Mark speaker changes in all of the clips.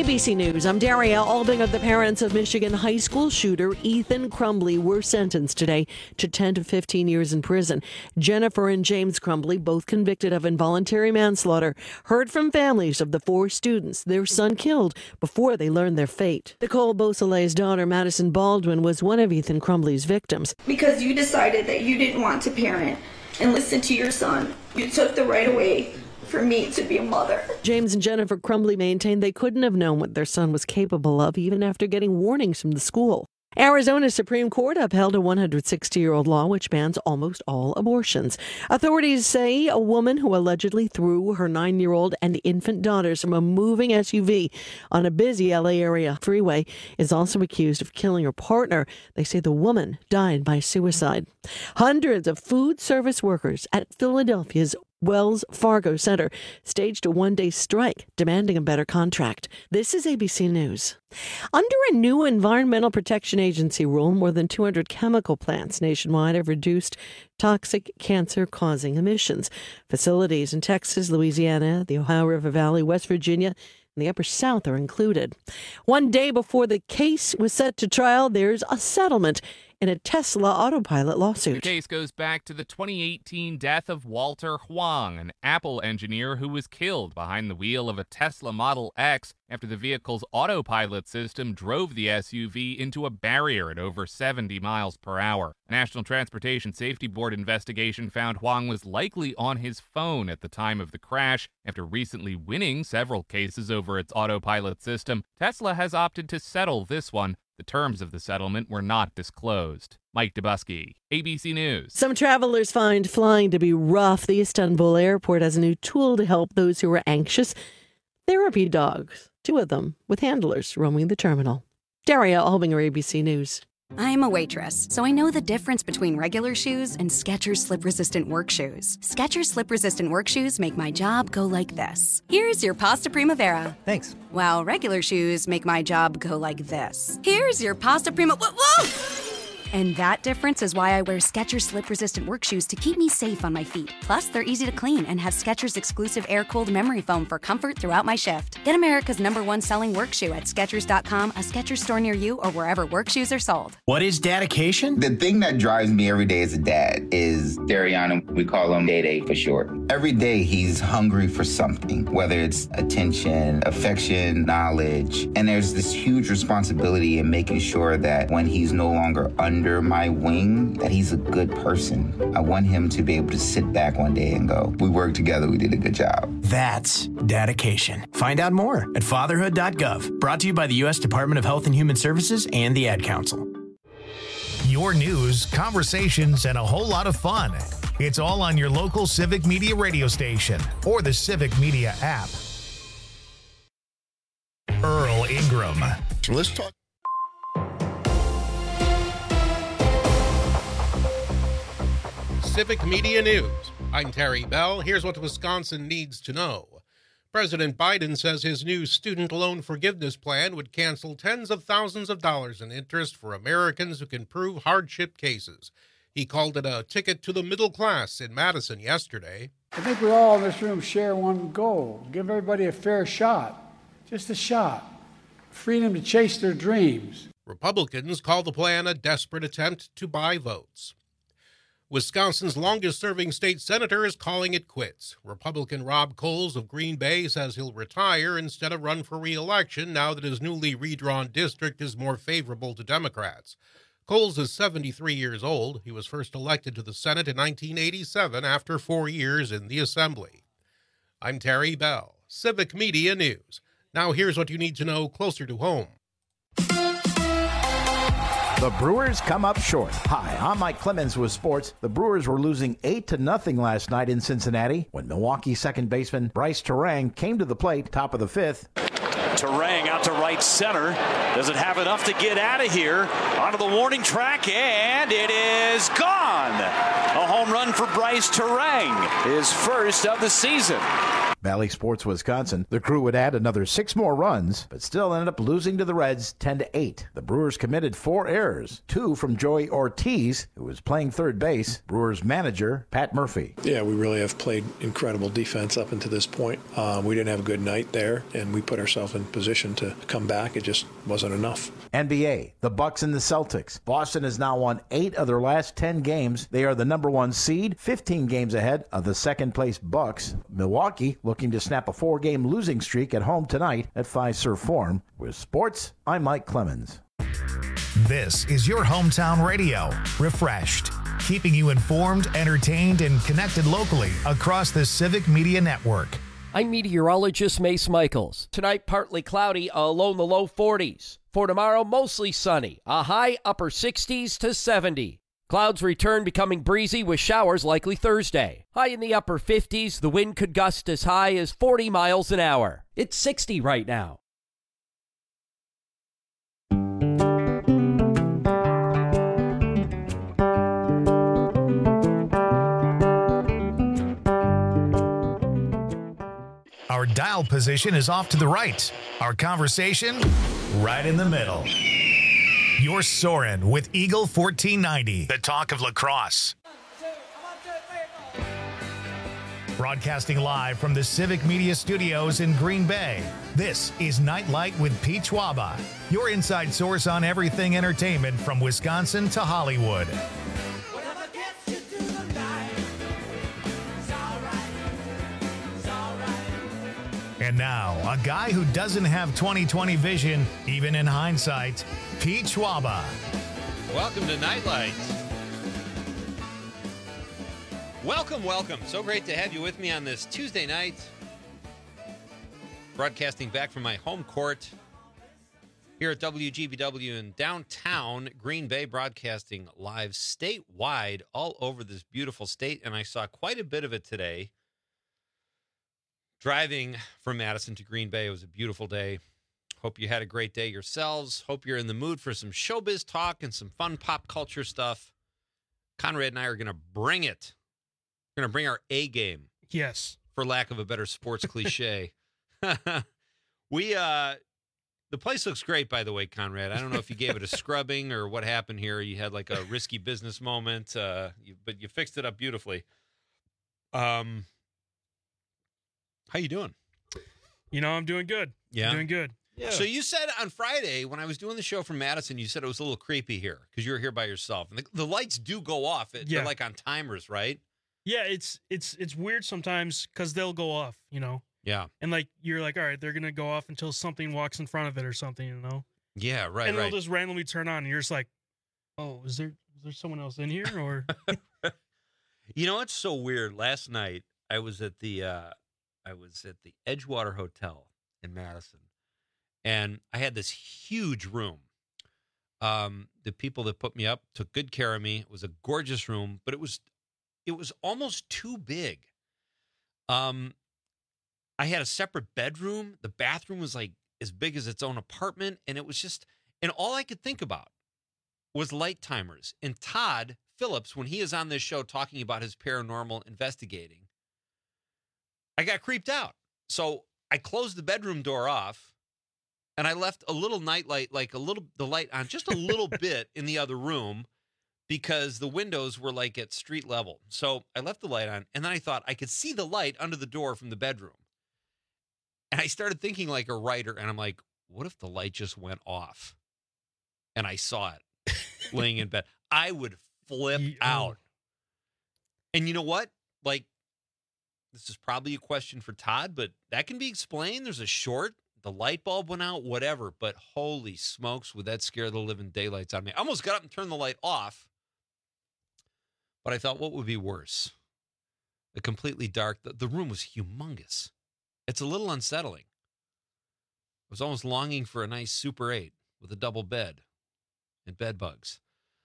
Speaker 1: ABC News, I'm Daria Albinger. The parents of Michigan high school shooter Ethan Crumbley were sentenced today to 10 to 15 years in prison. Jennifer and James Crumbley, both convicted of involuntary manslaughter, heard from families of the four students their son killed before they learned their fate. Nicole Beausoleil's daughter, Madison Baldwin, was one of Ethan Crumbley's victims.
Speaker 2: Because you decided that you didn't want to parent and listen to your son, you took the right away for me to be a mother.
Speaker 1: James and Jennifer Crumbley maintained they couldn't have known what their son was capable of, even after getting warnings from the school. Arizona's Supreme Court upheld a 160-year-old law which bans almost all abortions. Authorities say a woman who allegedly threw her 9-year-old and infant daughters from a moving SUV on a busy LA area freeway is also accused of killing her partner. They say the woman died by suicide. Hundreds of food service workers at Philadelphia's Wells Fargo Center staged a one-day strike demanding a better contract. This is ABC News. Under a new Environmental Protection Agency rule, more than 200 chemical plants nationwide have reduced toxic cancer-causing emissions. Facilities in Texas, Louisiana, the Ohio River Valley, West Virginia, and the Upper South are included. One day before the case was set to trial, there's a settlement in a Tesla Autopilot lawsuit.
Speaker 3: The case goes back to the 2018 death of Walter Huang, an Apple engineer who was killed behind the wheel of a Tesla Model X after the vehicle's autopilot system drove the SUV into a barrier at over 70 miles per hour. A National Transportation Safety Board investigation found Huang was likely on his phone at the time of the crash. After recently winning several cases over its autopilot system, Tesla has opted to settle this one. The terms of the settlement were not disclosed. Mike Dubusky, ABC News.
Speaker 1: Some travelers find flying to be rough. The Istanbul airport has a new tool to help those who are anxious. Therapy dogs, 2 of them, with handlers roaming the terminal. Daria Albinger, ABC News.
Speaker 4: I'm a waitress, so I know the difference between regular shoes and Skechers slip-resistant work shoes. Skechers slip-resistant work shoes make my job go like this. Here's your pasta primavera.
Speaker 5: Thanks.
Speaker 4: While regular shoes make my job go like this. Here's your pasta whoa! And that difference is why I wear Skechers slip-resistant work shoes to keep me safe on my feet. Plus, they're easy to clean and have Skechers exclusive air-cooled memory foam for comfort throughout my shift. Get America's #1 selling work shoe at Skechers.com, a Skechers store near you, or wherever work shoes are sold.
Speaker 5: What is dedication?
Speaker 6: The thing that drives me every day as a dad is Dariana. We call him Day-Day for short. Every day he's hungry for something, whether it's attention, affection, knowledge. And there's this huge responsibility in making sure that when he's no longer under my wing, that he's a good person. I want him to be able to sit back one day and go, we worked together, we did a good job.
Speaker 5: That's dedication. Find out more at fatherhood.gov. Brought to you by the U.S. Department of Health and Human Services and the Ad Council.
Speaker 7: Your news, conversations, and a whole lot of fun. It's all on your local Civic Media radio station or the Civic Media app. Earl Ingram.
Speaker 8: So let's talk.
Speaker 9: Civic Media News. I'm Terry Bell. Here's what Wisconsin needs to know. President Biden says his new student loan forgiveness plan would cancel tens of thousands of dollars in interest for Americans who can prove hardship cases. He called it a ticket to the middle class in Madison yesterday.
Speaker 10: I think we all in this room share one goal. Give everybody a fair shot. Just a shot. Freedom to chase their dreams.
Speaker 9: Republicans call the plan a desperate attempt to buy votes. Wisconsin's longest-serving state senator is calling it quits. Republican Rob Coles of Green Bay says he'll retire instead of run for re-election now that his newly redrawn district is more favorable to Democrats. Coles is 73 years old. He was first elected to the Senate in 1987 after 4 years in the Assembly. I'm Terry Bell, Civic Media News. Now here's what you need to know closer to home.
Speaker 11: The Brewers come up short. Hi, I'm Mike Clemens with sports. The Brewers were losing 8-0 last night in Cincinnati when Milwaukee second baseman Bryce Turang came to the plate, top of the 5th.
Speaker 12: Turang out to right center. Does it have enough to get out of here? Onto the warning track, and it is gone. A home run for Bryce Turang, his first of the season.
Speaker 11: Valley Sports Wisconsin, the Crew would add another 6 more runs, but still ended up losing to the Reds 10-8. The Brewers committed 4 errors, 2 from Joey Ortiz, who was playing third base, Brewers manager Pat Murphy.
Speaker 8: Yeah, we really have played incredible defense up until this point. We didn't have a good night there, and we put ourselves in position to come back. It just wasn't enough.
Speaker 11: NBA, the Bucks and the Celtics. Boston has now won 8 of their last 10 games. They are the number 1 seed, 15 games ahead of the second-place Bucks. Milwaukee looking to snap a 4-game losing streak at home tonight at Fiserv Forum. With sports, I'm Mike Clemens.
Speaker 7: This is your hometown radio, Refreshed, keeping you informed, entertained, and connected locally across the Civic Media Network.
Speaker 13: I'm meteorologist Mace Michaels. Tonight, partly cloudy, a low in the low 40s. For tomorrow, mostly sunny, a high upper 60s to 70. Clouds return, becoming breezy with showers likely Thursday. High in the upper 50s, the wind could gust as high as 40 miles an hour. It's 60 right now.
Speaker 7: Our dial position is off to the right. Our conversation, right in the middle. You're soaring with Eagle 1490, the talk of lacrosse. Broadcasting live from the Civic Media Studios in Green Bay, this is Nightlight with Pete Schwaba, your inside source on everything entertainment from Wisconsin to Hollywood. And now, a guy who doesn't have 20/20 vision, even in hindsight, Pete Schwaba.
Speaker 14: Welcome to Nightlight. Welcome. So great to have you with me on this Tuesday night. Broadcasting back from my home court here at WGBW in downtown Green Bay, broadcasting live statewide all over this beautiful state. And I saw quite a bit of it today. Driving from Madison to Green Bay, it was a beautiful day. Hope you had a great day yourselves. Hope you're in the mood for some showbiz talk and some fun pop culture stuff. Conrad and I are going to bring it. We're going to bring our A game.
Speaker 15: Yes.
Speaker 14: For lack of a better sports cliche. The place looks great, by the way, Conrad. I don't know if you gave it a scrubbing or what happened here. You had like a risky business moment, but you fixed it up beautifully. How you doing?
Speaker 15: You know, I'm doing good.
Speaker 14: Yeah?
Speaker 15: I'm doing good. Yeah.
Speaker 14: So you said on Friday when I was doing the show from Madison, you said it was a little creepy here because you were here by yourself. And the lights do go off. They're like on timers, right?
Speaker 15: Yeah, it's weird sometimes because they'll go off, you know?
Speaker 14: Yeah.
Speaker 15: And like you're like, all right, they're going to go off until something walks in front of it or something, you know?
Speaker 14: Yeah, right,
Speaker 15: and they'll just randomly turn on and you're just like, oh, is there someone else in here? Or
Speaker 14: You know, it's so weird. Last night I was at the Edgewater Hotel in Madison, and I had this huge room. The people that put me up took good care of me. It was a gorgeous room, but it was almost too big. I had a separate bedroom. The bathroom was like as big as its own apartment, and it was just, and all I could think about was light timers. And Todd Phillips, when he is on this show talking about his paranormal investigating, I got creeped out. So I closed the bedroom door off and I left a little nightlight, the light on just a little bit in the other room because the windows were like at street level. So I left the light on and then I thought I could see the light under the door from the bedroom. And I started thinking like a writer and I'm like, what if the light just went off and I saw it laying in bed? I would flip out. And you know what? Like, this is probably a question for Todd, but that can be explained. There's a short, the light bulb went out, whatever. But holy smokes, would that scare the living daylights out of me? I almost got up and turned the light off. But I thought, what would be worse? A completely dark, the room was humongous. It's a little unsettling. I was almost longing for a nice Super 8 with a double bed and bed bugs.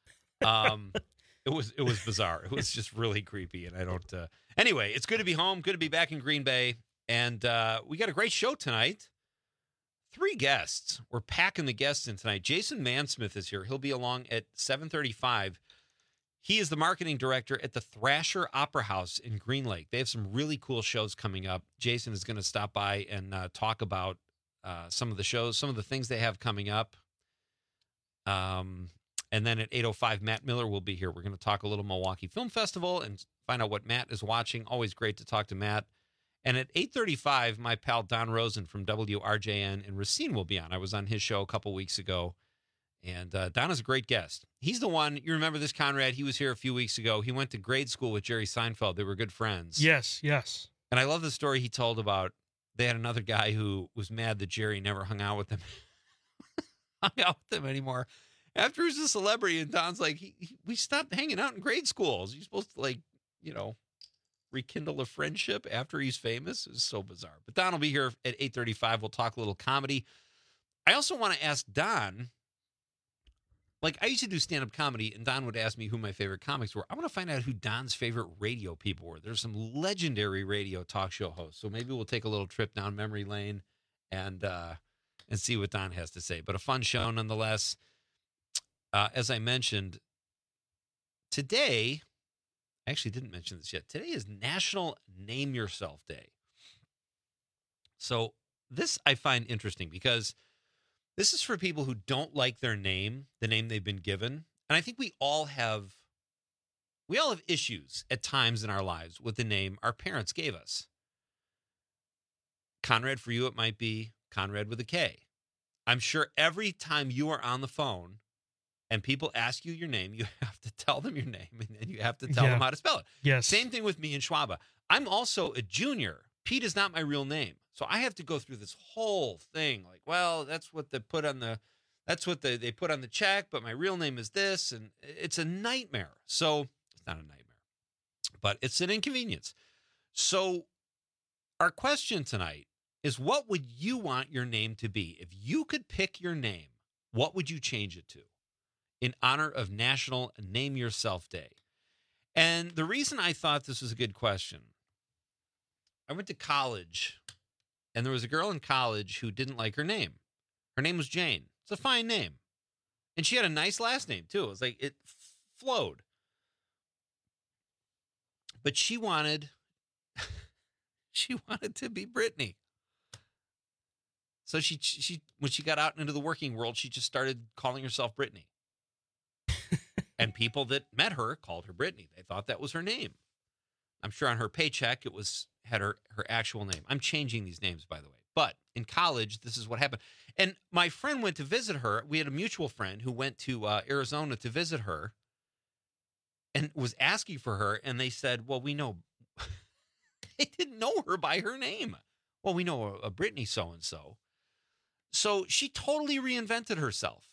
Speaker 14: It was bizarre. It was just really creepy, and I don't. Anyway, it's good to be home. Good to be back in Green Bay, and we got a great show tonight. 3 guests. We're packing the guests in tonight. Jason Mansmith is here. He'll be along at 7:35. He is the marketing director at the Thrasher Opera House in Green Lake. They have some really cool shows coming up. Jason is going to stop by and talk about some of the shows, some of the things they have coming up. And then at 8:05, Matt Miller will be here. We're going to talk a little Milwaukee Film Festival and find out what Matt is watching. Always great to talk to Matt. And at 8:35, my pal Don Rosen from WRJN in Racine will be on. I was on his show a couple weeks ago. And Don is a great guest. He's the one, you remember this, Conrad? He was here a few weeks ago. He went to grade school with Jerry Seinfeld. They were good friends.
Speaker 15: Yes.
Speaker 14: And I love the story he told about they had another guy who was mad that Jerry never hung out with them anymore. After he was a celebrity, and Don's like, we stopped hanging out in grade schools. You're supposed to, rekindle a friendship after he's famous. It's so bizarre. But Don will be here at 8:35. We'll talk a little comedy. I also want to ask Don, I used to do stand-up comedy, and Don would ask me who my favorite comics were. I want to find out who Don's favorite radio people were. There's some legendary radio talk show hosts, so maybe we'll take a little trip down memory lane and see what Don has to say. But a fun show nonetheless. As I mentioned, today, I actually didn't mention this yet. Today is National Name Yourself Day. So this I find interesting because this is for people who don't like their name, the name they've been given. And I think we all have issues at times in our lives with the name our parents gave us. Conrad, for you, it might be Conrad with a K. I'm sure every time you are on the phone and people ask you your name, you have to tell them your name and then you have to tell them how to spell it.
Speaker 15: Yes.
Speaker 14: Same thing with me and Schwaba. I'm also a junior. Pete is not my real name. So I have to go through this whole thing. That's what they put on they put on the check, but my real name is this. And it's a nightmare. So it's not a nightmare, but it's an inconvenience. So our question tonight is, what would you want your name to be? If you could pick your name, what would you change it to in honor of National Name Yourself Day? And the reason I thought this was a good question, I went to college, and there was a girl in college who didn't like her name. Her name was Jane. It's a fine name. And she had a nice last name, too. It was it flowed. But she wanted to be Brittany. So she when she got out into the working world, she just started calling herself Brittany. And people that met her called her Brittany. They thought that was her name. I'm sure on her paycheck it had her actual name. I'm changing these names, by the way. But in college, this is what happened. And my friend went to visit her. We had a mutual friend who went to Arizona to visit her and was asking for her. And they said, well, we know. They didn't know her by her name. Well, we know a Brittany so-and-so. So she totally reinvented herself.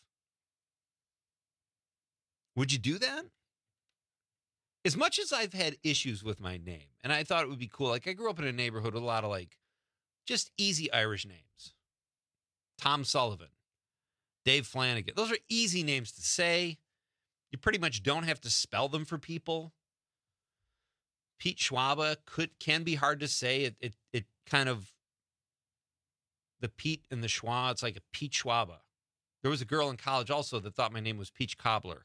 Speaker 14: Would you do that? As much as I've had issues with my name, and I thought it would be cool, I grew up in a neighborhood with a lot of just easy Irish names. Tom Sullivan, Dave Flanagan. Those are easy names to say. You pretty much don't have to spell them for people. Pete Schwaba can be hard to say. It kind of, the Pete and the Schwa, it's like a Pete Schwaba. There was a girl in college also that thought my name was Peach Cobbler.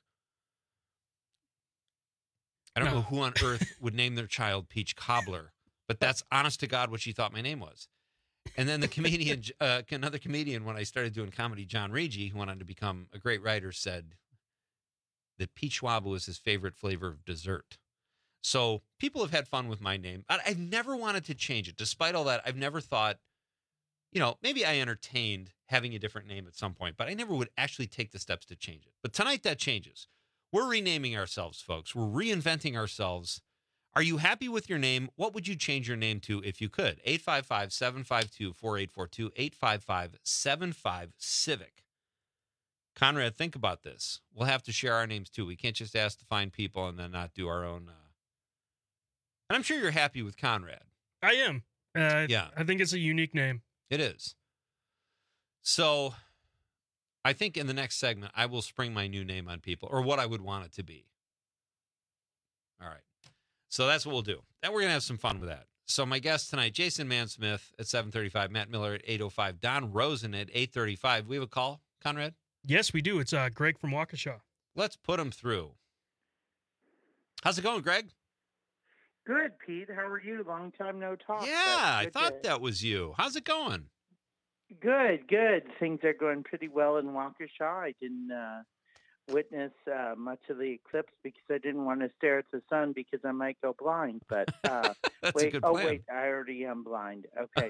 Speaker 14: I don't know who on earth would name their child Peach Cobbler, but that's honest to God what she thought my name was. And then the comedian, another comedian, when I started doing comedy, John Regi, who went on to become a great writer, said that Pete Schwaba was his favorite flavor of dessert. So people have had fun with my name. I've never wanted to change it. Despite all that, I've never thought, maybe I entertained having a different name at some point, but I never would actually take the steps to change it. But tonight that changes. We're renaming ourselves, folks. We're reinventing ourselves. Are you happy with your name? What would you change your name to if you could? 855-752-4842, 855-75-CIVIC. Conrad, think about this. We'll have to share our names, too. We can't just ask to find people and then not do our own. And I'm sure you're happy with Conrad.
Speaker 15: I am.
Speaker 14: Yeah.
Speaker 15: I think it's a unique name.
Speaker 14: It is. So I think in the next segment, I will spring my new name on people, or what I would want it to be. All right. So that's what we'll do. And we're going to have some fun with that. So my guest tonight, Jason Mansmith at 7:35, Matt Miller at 8:05, Don Rosen at 8:35. We have a call, Conrad?
Speaker 15: Yes, we do. It's Greg from Waukesha.
Speaker 14: Let's put him through. How's it going, Greg?
Speaker 16: Good, Pete. How are you? Long time no talk.
Speaker 14: Yeah, I thought that was you. How's it going?
Speaker 16: Good. Things are going pretty well in Waukesha. I didn't witness much of the eclipse because I didn't want to stare at the sun because I might go blind. But
Speaker 14: That's
Speaker 16: wait,
Speaker 14: a good plan.
Speaker 16: wait, I already am blind. Okay.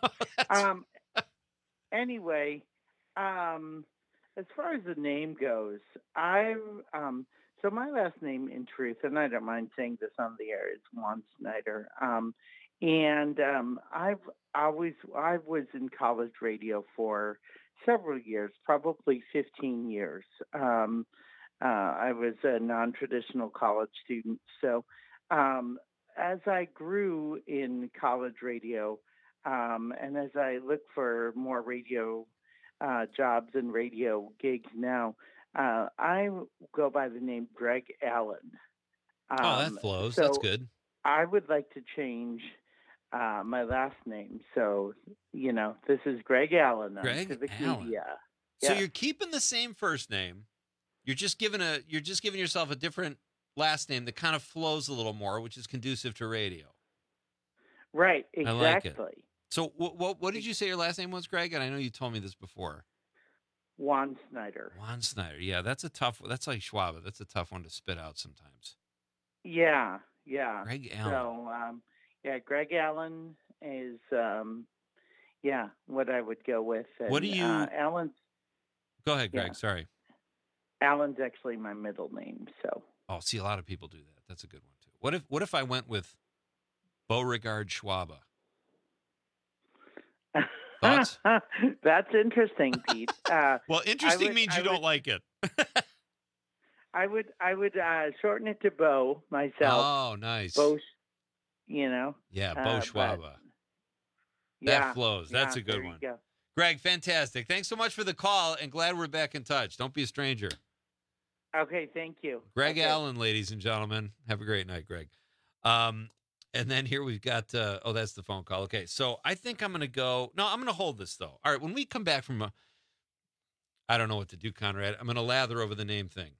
Speaker 16: Anyway, as far as the name goes, so my last name, in truth, and I don't mind saying this on the air, is Juan Snyder. I was in college radio for several years, probably 15 years. I was a non-traditional college student. So as I grew in college radio, and as I look for more radio jobs and radio gigs now, I go by the name Greg Allen.
Speaker 14: That flows.
Speaker 16: So
Speaker 14: That's good.
Speaker 16: I would like to change my last name. So, this is Greg Allen.
Speaker 14: Greg Allen. So you're keeping the same first name. You're just giving yourself a different last name that kind of flows a little more, which is conducive to radio.
Speaker 16: Right. Exactly.
Speaker 14: I like it. So what did you say your last name was, Greg? And I know you told me this before.
Speaker 16: Juan Snyder.
Speaker 14: Juan Snyder. Yeah, that's like Schwab. That's a tough one to spit out sometimes.
Speaker 16: Yeah.
Speaker 14: Greg Allen.
Speaker 16: So, Greg Allen is, what I would go with. And,
Speaker 14: what do you?
Speaker 16: Allen's.
Speaker 14: Go ahead, Greg. Sorry.
Speaker 16: Allen's actually my middle name. So.
Speaker 14: Oh, see, a lot of people do that. That's a good one too. What if I went with Beauregard Schwaba? Thoughts?
Speaker 16: That's interesting, Pete.
Speaker 14: Well, interesting means you don't like it.
Speaker 16: I would shorten it to Bo myself.
Speaker 14: Oh, nice.
Speaker 16: Bo,
Speaker 14: Yeah, Bo Schwaba. That flows. That's a good one.
Speaker 16: Go.
Speaker 14: Greg, fantastic. Thanks so much for the call, and glad we're back in touch. Don't be a stranger.
Speaker 16: Okay, thank you.
Speaker 14: Greg Allen, ladies and gentlemen. Have a great night, Greg. And then here we've got, that's the phone call. Okay, so I think I'm going to go. No, I'm going to hold this, though. All right, when we come back from I don't know what to do, Conrad. I'm going to lather over the name thing.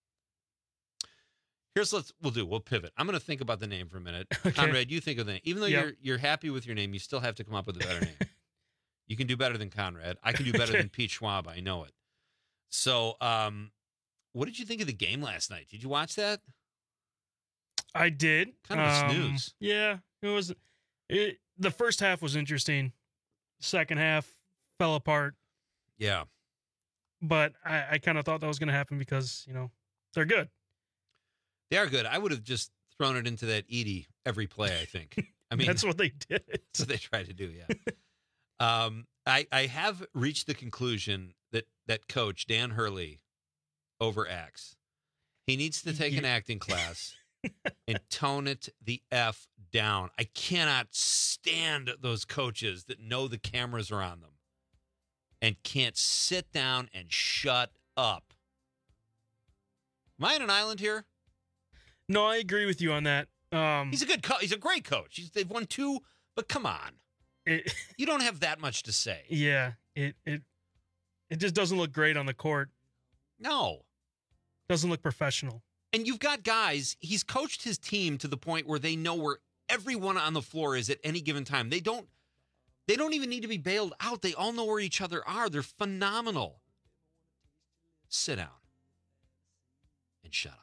Speaker 14: We'll pivot. I'm going to think about the name for a minute. Okay. Conrad, you think of the name. Even though you're happy with your name, you still have to come up with a better name. You can do better than Conrad. I can do better than Pete Schwab. I know it. So, what did you think of the game last night? Did you watch that?
Speaker 15: I did.
Speaker 14: Kind of a snooze.
Speaker 15: Yeah, it was. The first half was interesting. Second half fell apart.
Speaker 14: Yeah.
Speaker 15: But I kind of thought that was going to happen because, they're good.
Speaker 14: They are good. I would have just thrown it into that Edie every play, I think. I mean,
Speaker 15: that's what they did.
Speaker 14: That's what they tried to do, yeah. I have reached the conclusion that coach, Dan Hurley, overacts. He needs to take an acting class and tone it the F down. I cannot stand those coaches that know the cameras are on them and can't sit down and shut up. Am I on an island here?
Speaker 15: No, I agree with you on that.
Speaker 14: He's a good coach. He's a great coach. They've won 2, but come on. You don't have that much to say.
Speaker 15: Yeah, it just doesn't look great on the court.
Speaker 14: No.
Speaker 15: Doesn't look professional.
Speaker 14: And you've got guys, he's coached his team to the point where they know where everyone on the floor is at any given time. They don't even need to be bailed out. They all know where each other are. They're phenomenal. Sit down and shut up.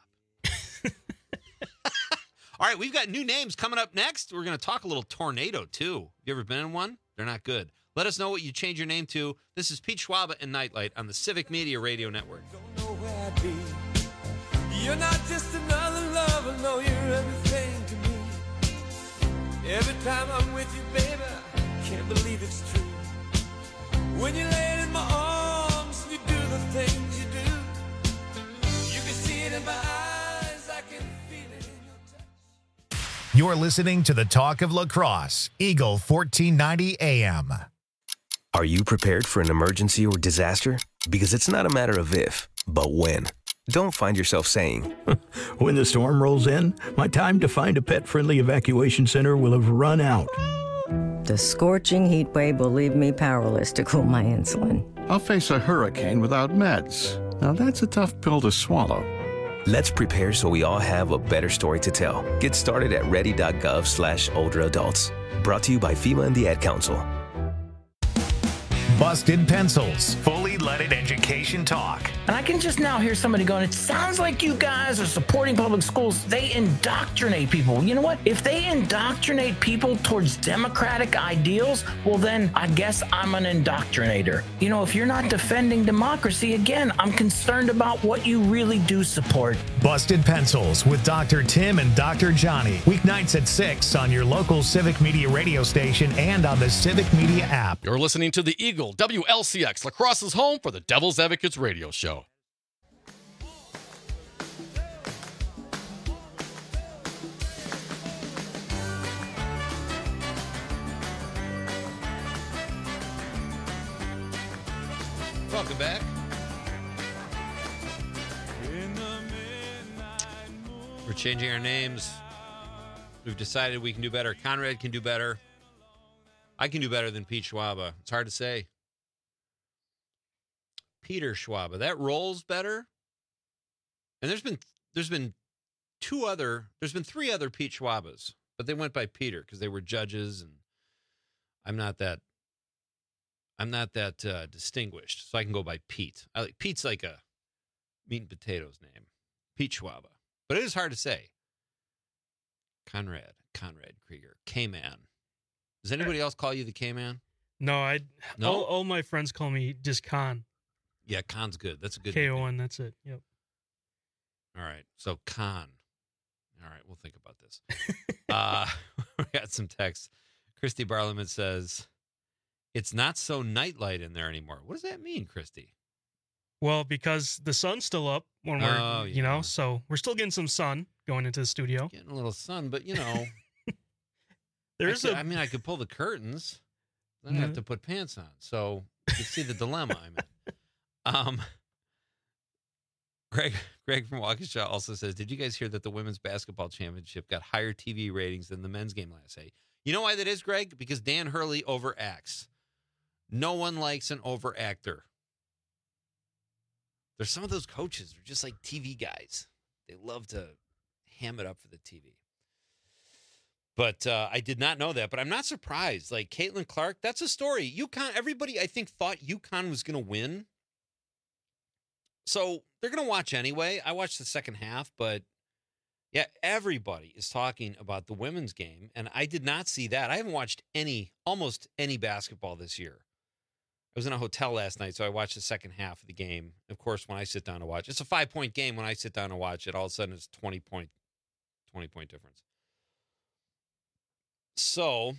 Speaker 14: All right, we've got new names coming up next. We're going to talk a little tornado, too. You ever been in one? They're not good. Let us know what you change your name to. This is Pete Schwaba and Nightlight on the Civic Media Radio Network.
Speaker 17: Don't know where I'd be. You're not just another lover, no, you're everything to me. Every time I'm with you, baby, I can't believe it's true. When you lay in my arms, you do the things you do. You can see it in my eyes, I can feel it in your touch.
Speaker 7: You're listening to the Talk of Lacrosse, Eagle 1490 AM.
Speaker 18: Are you prepared for an emergency or disaster? Because it's not a matter of if, but when. Don't find yourself saying,
Speaker 19: when the storm rolls in, my time to find a pet-friendly evacuation center will have run out.
Speaker 20: The scorching heat wave will leave me powerless to cool my insulin.
Speaker 21: I'll face a hurricane without meds. Now that's a tough pill to swallow.
Speaker 18: Let's prepare so we all have a better story to tell. Get started at ready.gov/older adults. Brought to you by FEMA and the Ad Council.
Speaker 7: Busted Pencils, fully leaded education talk.
Speaker 5: And I can just now hear somebody going, it sounds like you guys are supporting public schools. They indoctrinate people. You know what? If they indoctrinate people towards democratic ideals, well, then I guess I'm an indoctrinator. You know, if you're not defending democracy, again, I'm concerned about what you really do support.
Speaker 7: Busted Pencils with Dr. Tim and Dr. Johnny. Weeknights at 6 on your local Civic Media radio station and on the Civic Media app.
Speaker 21: You're listening to the Eagle WLCX, La Crosse's home for the Devil's Advocates radio show.
Speaker 14: Welcome back. We're changing our names. We've decided we can do better. Conrad can do better. I can do better than Pete Schwaba. It's hard to say. Peter Schwaba. That rolls better. And there's been three other Pete Schwabas, but they went by Peter because they were judges, and I'm not that distinguished, so I can go by Pete. Pete's like a meat and potatoes name. Pete Schwaba. But it is hard to say. Conrad Krieger, K-Man. Does anybody else call you the K-Man?
Speaker 15: No,
Speaker 14: No?
Speaker 15: All my friends call me just Con.
Speaker 14: Yeah, Con's good. That's a good
Speaker 15: K-O-N, that's it. Yep.
Speaker 14: All right, so Con. All right, we'll think about this. We got some text. Christy Barliman says, it's not so nightlight in there anymore. What does that mean, Christy?
Speaker 15: Well, because the sun's still up when we're, so we're still getting some sun going into the studio.
Speaker 14: Getting a little sun, but, I could pull the curtains. Then I have to put pants on. So you see the dilemma I'm in. Greg from Waukesha also says, did you guys hear that the women's basketball championship got higher TV ratings than the men's game last night? You know why that is, Greg? Because Dan Hurley overacts. No one likes an overactor. There's some of those coaches who are just like TV guys. They love to ham it up for the TV. But I did not know that, but I'm not surprised. Like Caitlin Clark, that's a story. UConn, everybody I think thought UConn was going to win. So they're going to watch anyway. I watched the second half, but yeah, everybody is talking about the women's game, and I did not see that. I haven't watched almost any basketball this year. I was in a hotel last night, so I watched the second half of the game. Of course, when I sit down to watch, it's a 5-point game. When I sit down to watch it, all of a sudden it's 20-point difference. So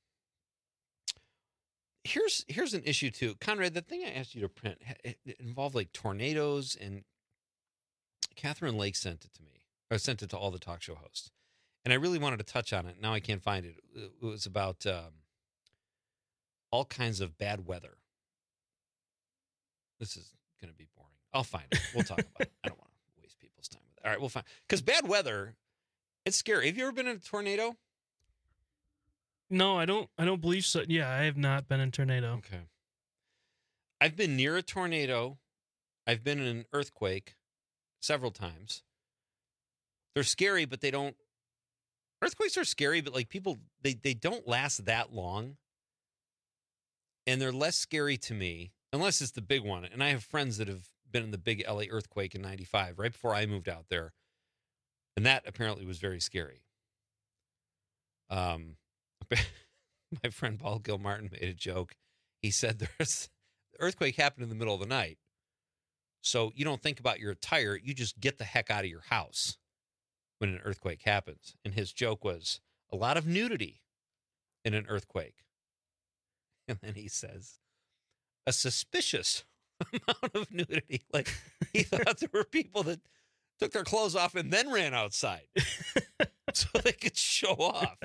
Speaker 14: here's an issue too, Conrad. The thing I asked you to print, it involved like tornadoes, and Catherine Lake sent it to me. I sent it to all the talk show hosts, and I really wanted to touch on it. Now I can't find it. It was about all kinds of bad weather. This is going to be boring. I'll find it. We'll talk about it. I don't want to waste people's time with it. All right, we'll find, because bad weather, it's scary. Have you ever been in a tornado?
Speaker 15: No, I don't believe so. Yeah, I have not been in a tornado.
Speaker 14: Okay. I've been near a tornado. I've been in an earthquake several times. They're scary, but they don't. Earthquakes are scary, but like people, they don't last that long. And they're less scary to me, unless it's the big one. And I have friends that have been in the big LA earthquake in 95, right before I moved out there. And that apparently was very scary. My friend Paul Gilmartin made a joke. He said the earthquake happened in the middle of the night. So you don't think about your attire. You just get the heck out of your house when an earthquake happens. And his joke was a lot of nudity in an earthquake. And then he says, a suspicious amount of nudity. Like he thought there were people that took their clothes off and then ran outside so they could show off.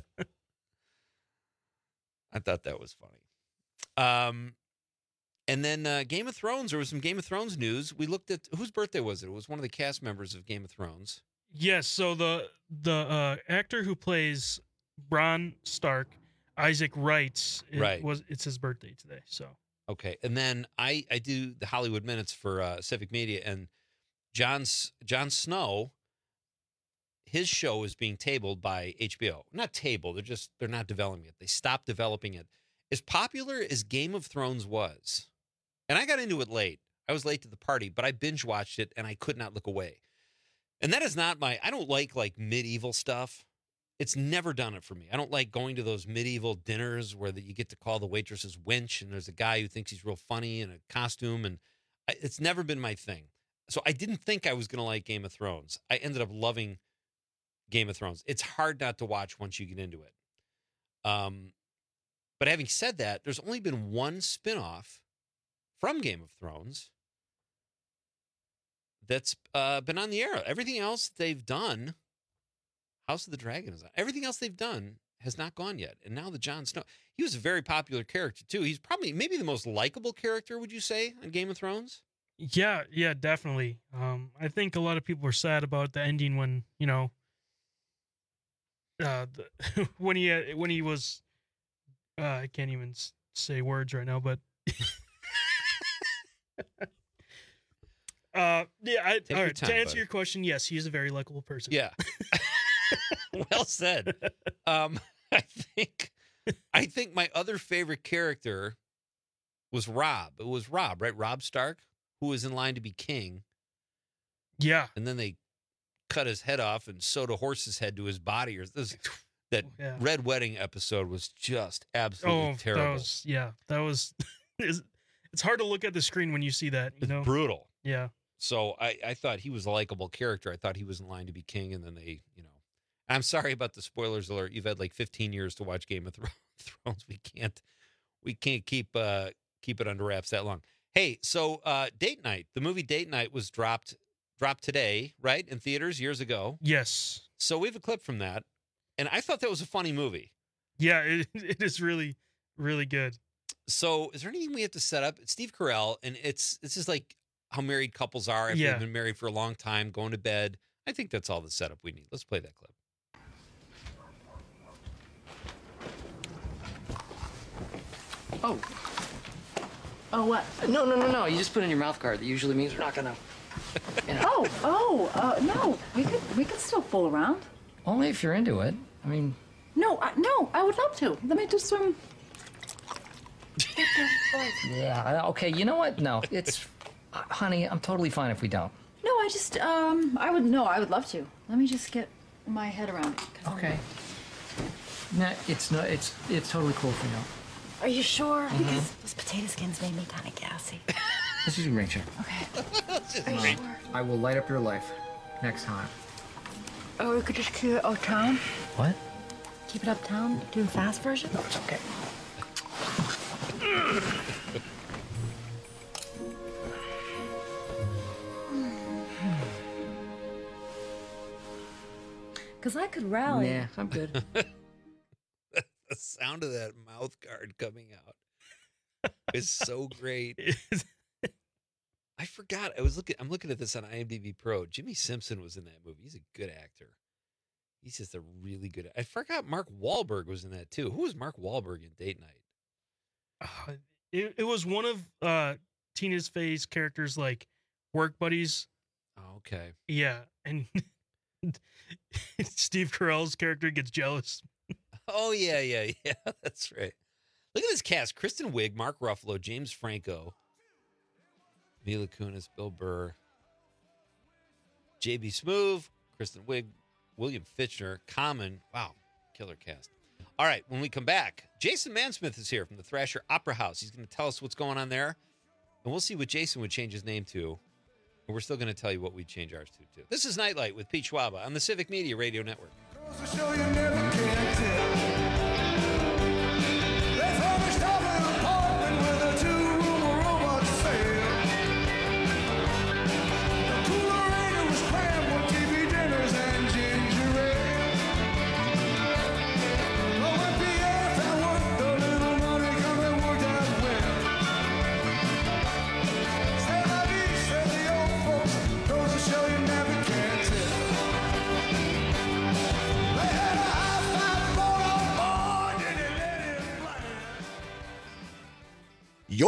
Speaker 14: I thought that was funny. And then Game of Thrones, there was some Game of Thrones news. We looked at, whose birthday was it? It was one of the cast members of Game of Thrones.
Speaker 15: Yes, so the actor who plays Bronn Stark, Isaac Wright, it's his birthday today. So
Speaker 14: okay, and then I do the Hollywood Minutes for Civic Media, and Jon Snow, his show is being tabled by HBO. Not tabled, they're not developing it. They stopped developing it. As popular as Game of Thrones was, and I got into it late. I was late to the party, but I binge watched it and I could not look away. And that is not I don't like medieval stuff. It's never done it for me. I don't like going to those medieval dinners where you get to call the waitresses wench and there's a guy who thinks he's real funny in a costume. And it's never been my thing. So I didn't think I was going to like Game of Thrones. I ended up loving Game of Thrones. It's hard not to watch once you get into it. But having said that, there's only been one spinoff from Game of Thrones that's been on the air. Everything else they've done, House of the Dragon is on. Everything else they've done has not gone yet. And now the Jon Snow, he was a very popular character too. He's probably maybe the most likable character, would you say, on Game of Thrones?
Speaker 15: Yeah, definitely. I think a lot of people were sad about the ending when, when he was, I can't even say words right now, but all right. To answer your question, yes, he is a very likable person.
Speaker 14: Yeah. Well said. I think my other favorite character was Robb. It was Robb, right? Robb Stark, who was in line to be king.
Speaker 15: Yeah.
Speaker 14: And then they cut his head off and sewed a horse's head to his body. That Red Wedding episode was just absolutely terrible.
Speaker 15: That was it's hard to look at the screen when you see that.
Speaker 14: It's brutal.
Speaker 15: Yeah.
Speaker 14: So I thought he was a likable character. I thought he was in line to be king, and then they, I'm sorry about the spoilers alert. You've had like 15 years to watch Game of Thrones. We can't keep it under wraps that long. Hey, so Date Night, the movie Date Night was dropped today, right, in theaters years ago.
Speaker 15: Yes.
Speaker 14: So we have a clip from that, and I thought that was a funny movie.
Speaker 15: Yeah, it is really, really good.
Speaker 14: So is there anything we have to set up? It's Steve Carell, and it's just like how married couples are after they've been married for a long time, going to bed. I think that's all the setup we need. Let's play that clip.
Speaker 2: Oh, what? No. You just put in your mouth guard. That usually means we're not gonna.
Speaker 22: No. We could still fool around.
Speaker 2: Only if you're into it. I mean.
Speaker 22: No, I would love to. Let me do some.
Speaker 2: Yeah. Okay. You know what? No, it's, honey. I'm totally fine if we don't.
Speaker 22: No, I would love to. Let me just get my head around it.
Speaker 2: Okay. No, it's totally cool if we don't.
Speaker 22: Are you sure? Mm-hmm. Because those potato skins made me kind of gassy.
Speaker 2: Let's just ring check.
Speaker 22: Okay. Are you sure?
Speaker 2: I will light up your life next time.
Speaker 22: Or we could just keep it uptown.
Speaker 2: What?
Speaker 22: Keep it uptown? Do the fast version?
Speaker 2: No, it's okay.
Speaker 22: Because I could rally.
Speaker 2: Yeah, I'm good.
Speaker 14: The sound of that mouth guard coming out is so great. I forgot. I'm looking at this on IMDb Pro. Jimmy Simpson was in that movie. He's a good actor. He's just a really good. I forgot Mark Wahlberg was in that too. Who was Mark Wahlberg in Date Night?
Speaker 15: It was one of Tina Fey's characters, like work buddies.
Speaker 14: Oh, okay.
Speaker 15: Yeah, and Steve Carell's character gets jealous.
Speaker 14: Oh, yeah. That's right. Look at this cast. Kristen Wiig, Mark Ruffalo, James Franco, Mila Kunis, Bill Burr, J.B. Smoove, Kristen Wiig, William Fichtner, Common. Wow, killer cast. All right, when we come back, Jason Mansmith is here from the Thrasher Opera House. He's going to tell us what's going on there, and we'll see what Jason would change his name to. And we're still going to tell you what we'd change ours to, too. This is Nightlight with Pete Schwaba on the Civic Media Radio Network.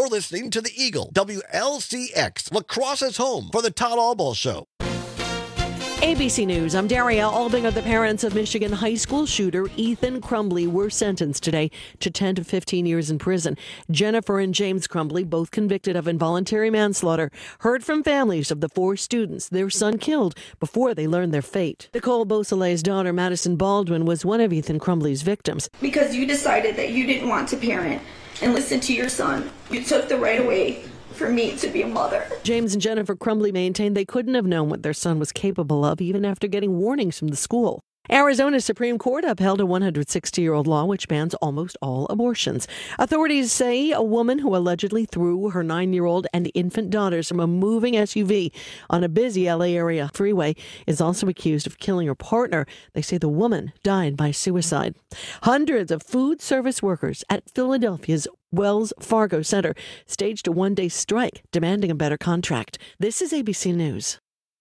Speaker 1: You're listening to the Eagle, WLCX, Lacrosse's home for the Todd Albaugh Show.
Speaker 3: ABC News, I'm Daria Albinger. The parents of Michigan high school shooter Ethan Crumbley were sentenced today to 10 to 15 years in prison. Jennifer and James Crumbley, both convicted of involuntary manslaughter, heard from families of the 4 students their son killed before they learned their fate. Nicole Beausoleil's daughter, Madison Baldwin, was one of Ethan Crumbley's victims.
Speaker 23: Because you decided that you didn't want to parent and listen to your son, you took the right away for me to be a mother.
Speaker 3: James and Jennifer Crumbley maintained they couldn't have known what their son was capable of, even after getting warnings from the school. Arizona's Supreme Court upheld a 160-year-old law which bans almost all abortions. Authorities say a woman who allegedly threw her 9-year-old and infant daughters from a moving SUV on a busy LA area freeway is also accused of killing her partner. They say the woman died by suicide. Hundreds of food service workers at Philadelphia's Wells Fargo Center staged a one-day strike demanding a better contract. This is ABC News.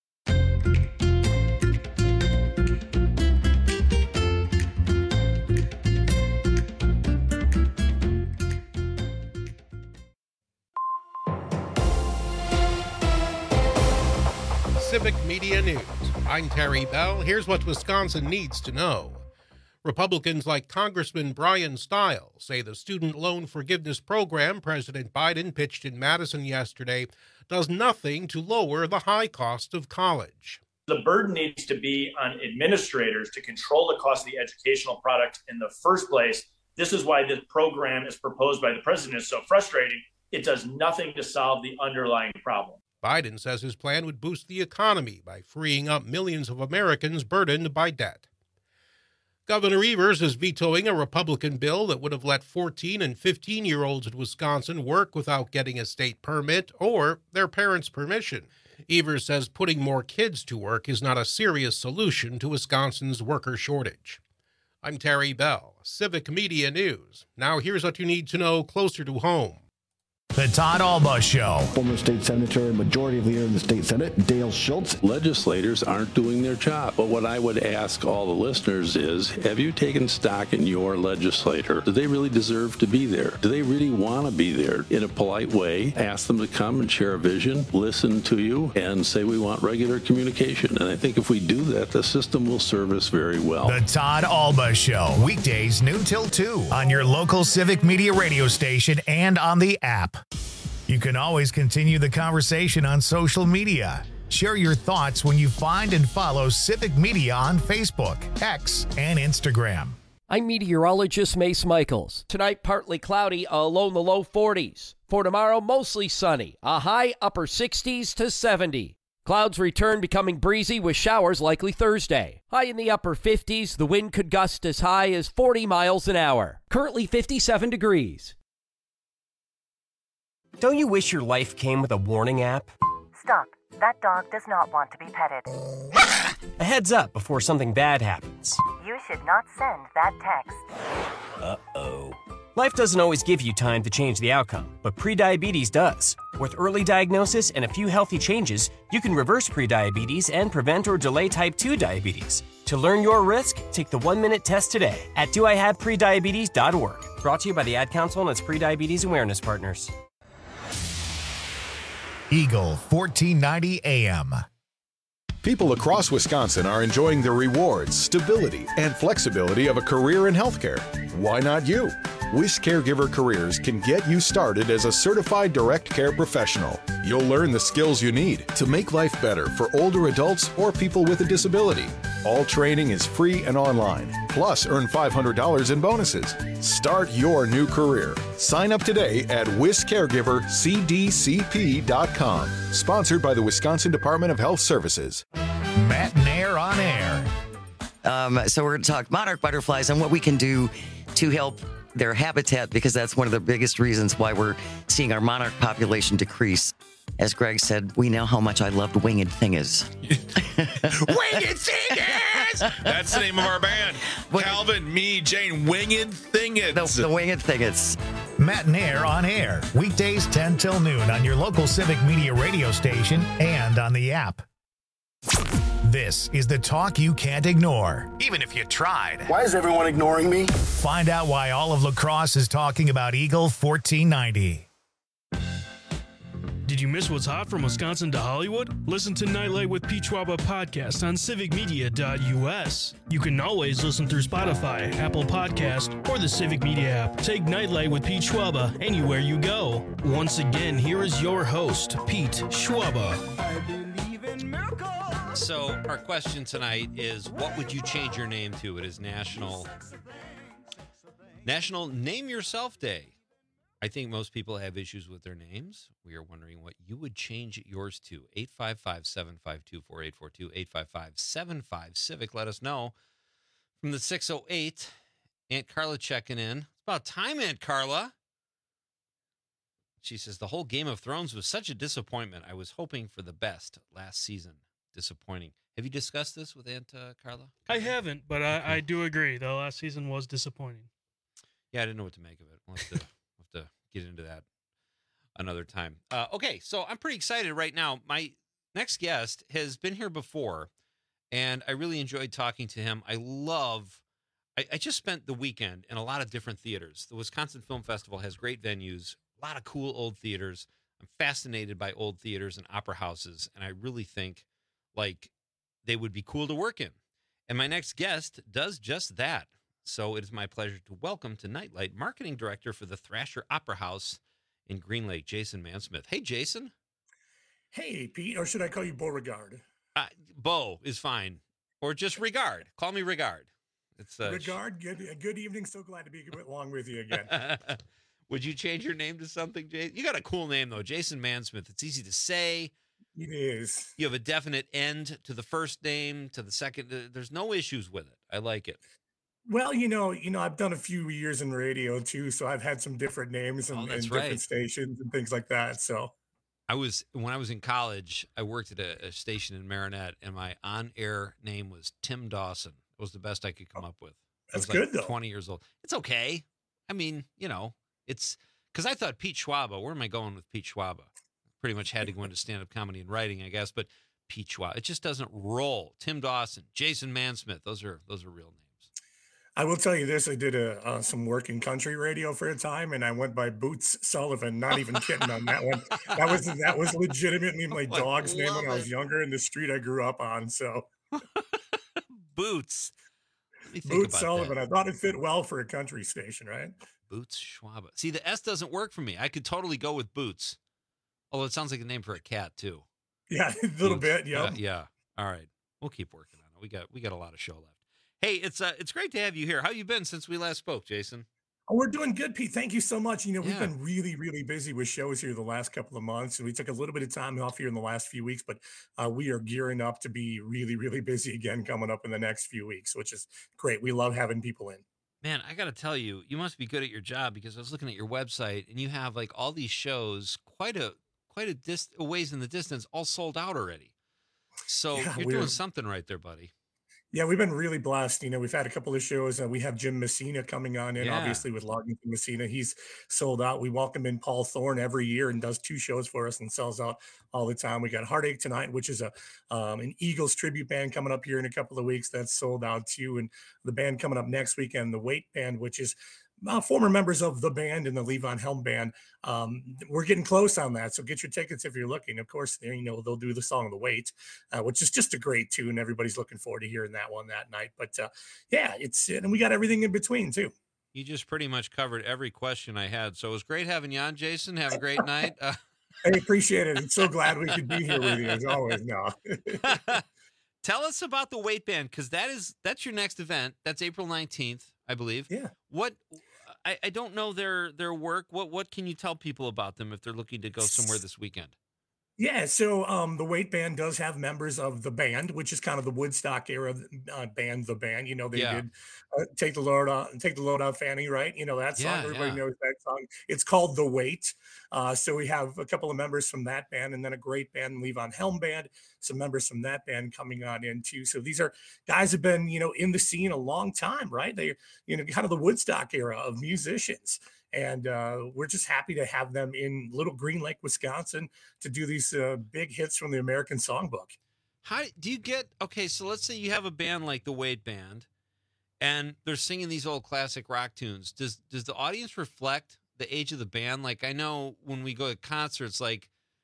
Speaker 9: Civic Media News. I'm Terry Bell. Here's what Wisconsin needs to know. Republicans like Congressman Brian Stiles say the student loan forgiveness program President Biden pitched in Madison yesterday does nothing to lower the high cost of college.
Speaker 24: The burden needs to be on administrators to control the cost of the educational product in the first place. This is why this program is proposed by the president is so frustrating. It does nothing to solve the underlying problem.
Speaker 9: Biden says his plan would boost the economy by freeing up millions of Americans burdened by debt. Governor Evers is vetoing a Republican bill that would have let 14 and 15-year-olds in Wisconsin work without getting a state permit or their parents' permission. Evers says putting more kids to work is not a serious solution to Wisconsin's worker shortage. I'm Terry Bell, Civic Media News. Now here's what you need to know closer to home.
Speaker 7: The Todd Albaugh Show.
Speaker 25: Former state senator, majority leader in the state senate, Dale Schultz.
Speaker 26: Legislators aren't doing their job. But what I would ask all the listeners is, have you taken stock in your legislator? Do they really deserve to be there? Do they really want to be there? In a polite way, ask them to come and share a vision, listen to you, and say we want regular communication. And I think if we do that, the system will serve us very well.
Speaker 7: The Todd Albaugh Show. Weekdays noon till 2 on your local Civic Media radio station and on the app. You can always continue the conversation on social media. Share your thoughts when you find and follow Civic Media on Facebook, X, and Instagram.
Speaker 13: I'm meteorologist Mace Michaels. Tonight, partly cloudy, a low in the low 40s. For tomorrow, mostly sunny, a high upper 60s to 70. Clouds return, becoming breezy with showers likely Thursday. High in the upper 50s, the wind could gust as high as 40 miles an hour. Currently 57 degrees.
Speaker 27: Don't you wish your life came with a warning app?
Speaker 28: Stop. That dog does not want to be petted.
Speaker 27: A heads up before something bad happens.
Speaker 28: You should not send that text.
Speaker 27: Uh-oh. Life doesn't always give you time to change the outcome, but prediabetes does. With early diagnosis and a few healthy changes, you can reverse prediabetes and prevent or delay type 2 diabetes. To learn your risk, take the 1-minute test today at doihaveprediabetes.org. Brought to you by the Ad Council and its prediabetes awareness partners.
Speaker 7: Eagle 1490 AM.
Speaker 29: People across Wisconsin are enjoying the rewards, stability, and flexibility of a career in healthcare. Why not you? WIS Caregiver Careers can get you started as a certified direct care professional. You'll learn the skills you need to make life better for older adults or people with a disability. All training is free and online. Plus, earn $500 in bonuses. Start your new career. Sign up today at WisCaregiverCDCP.com. Sponsored by the Wisconsin Department of Health Services.
Speaker 7: Matt Nair on air.
Speaker 30: So we're going to talk monarch butterflies and what we can do to help their habitat, because that's one of the biggest reasons why we're seeing our monarch population decrease. As Greg said, we know how much I loved Winged Thingers.
Speaker 31: Winged Thingers! That's the name of our band. Calvin, me, Jane, Winged Thingers.
Speaker 30: The Winged Thingers.
Speaker 7: Matt Nair on air. Weekdays 10 till noon on your local Civic Media radio station and on the app. This is the talk you can't ignore, even if you tried.
Speaker 1: Why is everyone ignoring me?
Speaker 7: Find out why all of La Crosse is talking about Eagle 1490.
Speaker 15: Did you miss what's hot from Wisconsin to Hollywood? Listen to Nightlight with Pete Schwaba podcast on civicmedia.us. You can always listen through Spotify, Apple Podcast, or the Civic Media app. Take Nightlight with Pete Schwaba anywhere you go. Once again, here is your host, Pete Schwaba.
Speaker 14: So our question tonight is, what would you change your name to? It is National Name Yourself Day. I think most people have issues with their names. We are wondering what you would change yours to. 855-752-4842, 855-75-CIVIC. Let us know. From the 608, Aunt Carla checking in. It's about time, Aunt Carla. She says, the whole Game of Thrones was such a disappointment. I was hoping for the best last season. Disappointing. Have you discussed this with Aunt Carla?
Speaker 15: I haven't, but I do agree. The last season was disappointing.
Speaker 14: Yeah, I didn't know what to make of it. We'll have to get into that another time. Okay, so I'm pretty excited right now. My next guest has been here before, and I really enjoyed talking to him. I just spent the weekend in a lot of different theaters. The Wisconsin Film Festival has great venues, a lot of cool old theaters. I'm fascinated by old theaters and opera houses, and I really think they would be cool to work in. And my next guest does just that. So it is my pleasure to welcome to Nightlight Marketing Director for the Thrasher Opera House in Green Lake, Jason Mansmith. Hey, Jason.
Speaker 4: Hey, Pete, or should I call you Beauregard?
Speaker 14: Bo is fine. Or just Regard. Call me Regard. It's
Speaker 4: Regard, good evening. So glad to be along with you again.
Speaker 14: Would you change your name to something, Jason? You got a cool name, though. Jason Mansmith. It's easy to say.
Speaker 4: It is.
Speaker 14: You have a definite end to the first name, to the second. There's no issues with it. I like it.
Speaker 4: Well, I've done a few years in radio too, so I've had some different names and different stations and things like that. So
Speaker 14: when I was in college, I worked at a station in Marinette, and my on-air name was Tim Dawson. It was the best I could come up with.
Speaker 4: That's good, though.
Speaker 14: 20 years old. It's okay. I mean, it's because I thought Pete Schwaba. Where am I going with Pete Schwaba? Pretty much had to go into stand-up comedy and writing, I guess. But Pete Schwaba, it just doesn't roll. Tim Dawson, Jason Mansmith, those are real names.
Speaker 4: I will tell you this: I did some work in country radio for a time, and I went by Boots Sullivan. Not even kidding on that one. That was legitimately my dog's name when I was younger in the street I grew up on. So,
Speaker 14: Boots.
Speaker 4: Boots Sullivan. That. I thought it fit well for a country station, right?
Speaker 14: Boots Schwaba. See, the S doesn't work for me. I could totally go with Boots. Although it sounds like a name for a cat too.
Speaker 4: Yeah, a little bit. Yeah.
Speaker 14: Yeah. All right. We'll keep working on it. We got a lot of show left. Hey, it's great to have you here. How you been since we last spoke, Jason?
Speaker 4: Oh, we're doing good, Pete. Thank you so much. We've been really, really busy with shows here the last couple of months, and we took a little bit of time off here in the last few weeks, but we are gearing up to be really, really busy again coming up in the next few weeks, which is great. We love having people in.
Speaker 14: Man, I got to tell you, you must be good at your job, because I was looking at your website, and you have all these shows quite a ways in the distance, all sold out already. So you're doing something right there, buddy.
Speaker 4: Yeah, we've been really blessed. We've had a couple of shows. We have Jim Messina coming on in, obviously, with Loggington Messina. He's sold out. We welcome in Paul Thorne every year and does 2 shows for us and sells out all the time. We got Heartache Tonight, which is an Eagles tribute band coming up here in a couple of weeks. That's sold out too. And the band coming up next weekend, the Wait Band, which is former members of the band and the Levon Helm Band. We're getting close on that, so get your tickets if you're looking. Of course, they'll do the song "The Wait," which is just a great tune. Everybody's looking forward to hearing that one that night. But and we got everything in between too.
Speaker 14: You just pretty much covered every question I had, so it was great having you on, Jason. Have a great night.
Speaker 4: I appreciate it. I'm so glad we could be here with you as always. No.
Speaker 14: Tell us about the Wait Band, because that's your next event. That's April 19th, I believe.
Speaker 4: Yeah.
Speaker 14: What I don't know their work. What can you tell people about them if they're looking to go somewhere this weekend?
Speaker 4: Yeah, so the Wait Band does have members of the band, which is kind of the Woodstock era band. The band, they did "Take the Load Out, Fanny," right? That song. Everybody knows that song. It's called "The Wait." So we have a couple of members from that band, and then a great band, Levon Helm Band. Some members from that band coming on in too. So these are guys who've been in the scene a long time, right? They kind of the Woodstock era of musicians. And we're just happy to have them in Little Green Lake, Wisconsin, to do these big hits from the American Songbook.
Speaker 14: How do you so let's say you have a band like the Wait Band, and they're singing these old classic rock tunes. Does the audience reflect the age of the band? Like, I know when we go to concerts,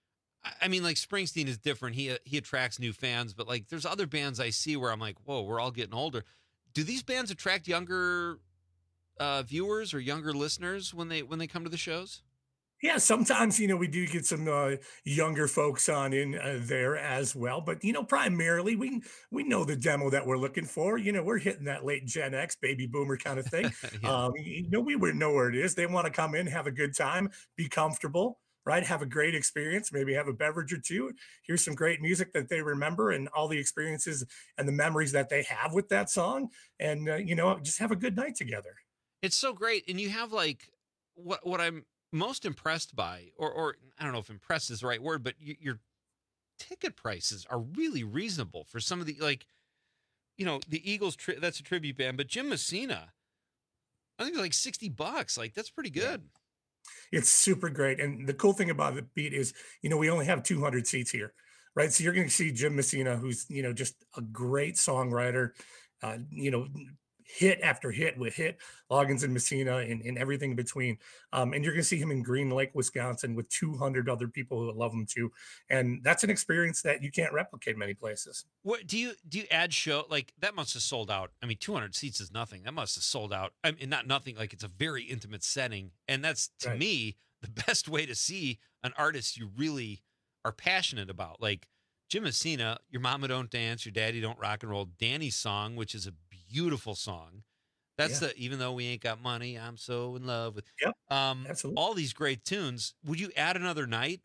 Speaker 14: I mean, like Springsteen is different. He attracts new fans, but like there's other bands I see where I'm like, whoa, we're all getting older. Do these bands attract younger viewers or younger listeners when they come to the shows?
Speaker 4: Yeah, sometimes, we do get some younger folks on in there as well. But, primarily we know the demo that we're looking for. We're hitting that late Gen X, baby boomer kind of thing.
Speaker 14: Yeah.
Speaker 4: We would know where it is. They want to come in, have a good time, be comfortable, right? Have a great experience, maybe have a beverage or two. Here's some great music that they remember and all the experiences and the memories that they have with that song. And, just have a good night together.
Speaker 14: It's so great. And you have like what I'm most impressed by, or I don't know if impressed is the right word, but your ticket prices are really reasonable for some of the, like, the Eagles, that's a tribute band, but Jim Messina, I think it's like $60. Like, that's pretty good.
Speaker 4: Yeah. It's super great. And the cool thing about the beat is, we only have 200 seats here, right? So you're going to see Jim Messina, who's, just a great songwriter, hit after hit with Loggins and Messina and everything in between. And you're going to see him in Green Lake, Wisconsin with 200 other people who love him too. And that's an experience that you can't replicate many places.
Speaker 14: What do you add show? Like that must have sold out. I mean, 200 seats is nothing. That must have sold out. I mean, not nothing. Like it's a very intimate setting. And that's to me, the best way to see an artist you really are passionate about. Like Jim Messina, Your Mama Don't Dance, Your Daddy Don't Rock and Roll, Danny's song, which is a beautiful song. That's Even Though We Ain't Got Money, I'm So in Love with.
Speaker 4: Yep. Absolutely.
Speaker 14: All these great tunes. Would you add another night?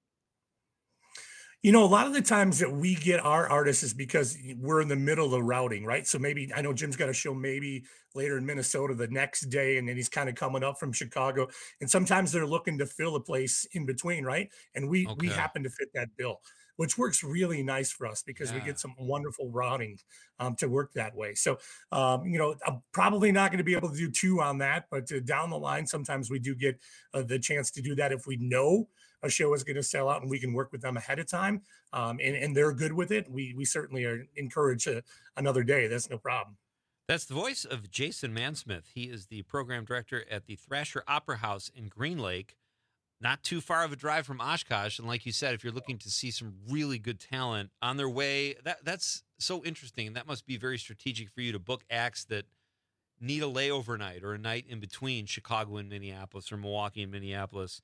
Speaker 4: A lot of the times that we get our artists is because we're in the middle of the routing, right? So maybe I know Jim's got a show maybe later in Minnesota the next day, and then he's kind of coming up from Chicago. And sometimes they're looking to fill a place in between, right? And we happen to fit that bill, which works really nice for us because we get some wonderful routing to work that way. So, I'm probably not going to be able to do two on that, but down the line, sometimes we do get the chance to do that if we know a show is going to sell out and we can work with them ahead of time. And they're good with it. We certainly are encouraged another day. That's no problem.
Speaker 14: That's the voice of Jason Mansmith. He is the program director at the Thrasher Opera House in Green Lake. Not too far of a drive from Oshkosh. And like you said, if you're looking to see some really good talent on their way, that's so interesting. And that must be very strategic for you to book acts that need a layover night or a night in between Chicago and Minneapolis or Milwaukee and Minneapolis.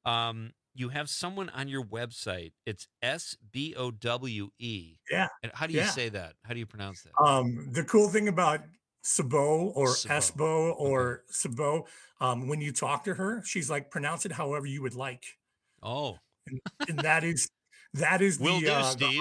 Speaker 14: You have someone on your website. It's SBOWE.
Speaker 4: Yeah.
Speaker 14: And how do you say that? How do you pronounce that?
Speaker 4: The cool thing about Sabo or Esbo or Sabo, when you talk to her, she's like, pronounce it however you would like.
Speaker 14: Oh,
Speaker 4: and that is
Speaker 14: Will do, Steve.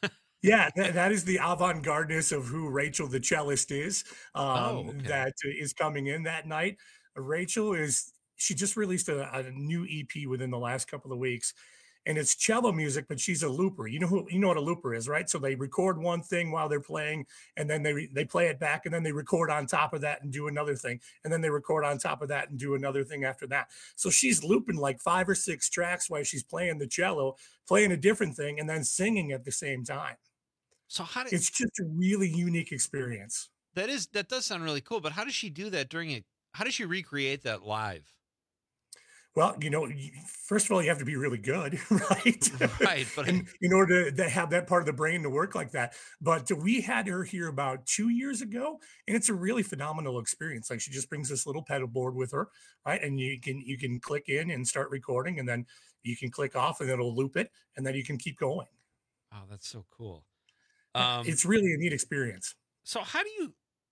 Speaker 4: That is the avant-gardeness of who Rachel the cellist is. That is coming in that night. Rachel she just released a new EP within the last couple of weeks. And it's cello music, but she's a looper. You know what a looper is, right? So they record one thing while they're playing, and then they play it back, and then they record on top of that and do another thing, and then they record on top of that and do another thing after that. So she's looping like 5 or 6 tracks while she's playing the cello, playing a different thing, and then singing at the same time.
Speaker 14: So
Speaker 4: it's just a really unique experience.
Speaker 14: That does sound really cool. But how does she do that how does she recreate that live?
Speaker 4: Well, first of all, you have to be really good, right?
Speaker 14: Right. But
Speaker 4: in order to have that part of the brain to work like that. But we had her here about 2 years ago, and it's a really phenomenal experience. Like she just brings this little pedal board with her, right? And you can click in and start recording, and then you can click off, and it'll loop it, and then you can keep going.
Speaker 14: Oh, that's so cool.
Speaker 4: It's really a neat experience.
Speaker 14: So how do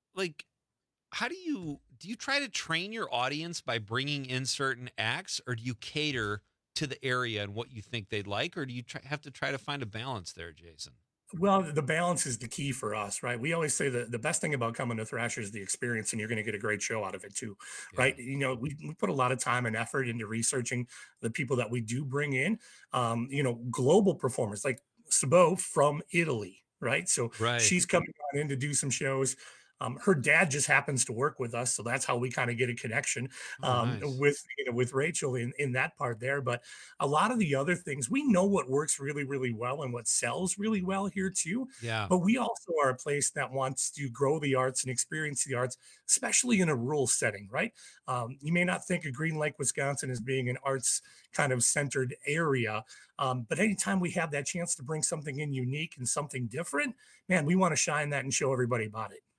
Speaker 14: you try to train your audience by bringing in certain acts, or do you cater to the area and what you think they'd like, or do you have to try to find a balance there, Jason?
Speaker 4: Well, the balance is the key for us, right? We always say that the best thing about coming to Thrasher is the experience, and you're going to get a great show out of it too, right? We put a lot of time and effort into researching the people that we do bring in, global performers like Sabo from Italy, right? So she's coming on in to do some shows. Her dad just happens to work with us, so that's how we kind of get a connection
Speaker 14: Nice.
Speaker 4: with Rachel in that part there. But a lot of the other things, we know what works really, really well and what sells really well here too.
Speaker 14: Yeah.
Speaker 4: But we also are a place that wants to grow the arts and experience the arts, especially in a rural setting, right? You may not think of Green Lake, Wisconsin as being an arts kind of centered area. But anytime we have that chance to bring something in unique and something different, man, we want to shine that and show everybody about it.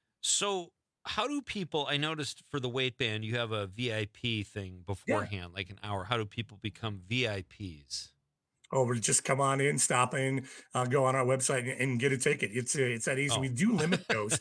Speaker 14: So how do people, I noticed for the weight band, you have a VIP thing beforehand, like an hour. How do people become VIPs?
Speaker 4: Or just come on in, stop in, go on our website and get a ticket. It's that easy. We do limit those.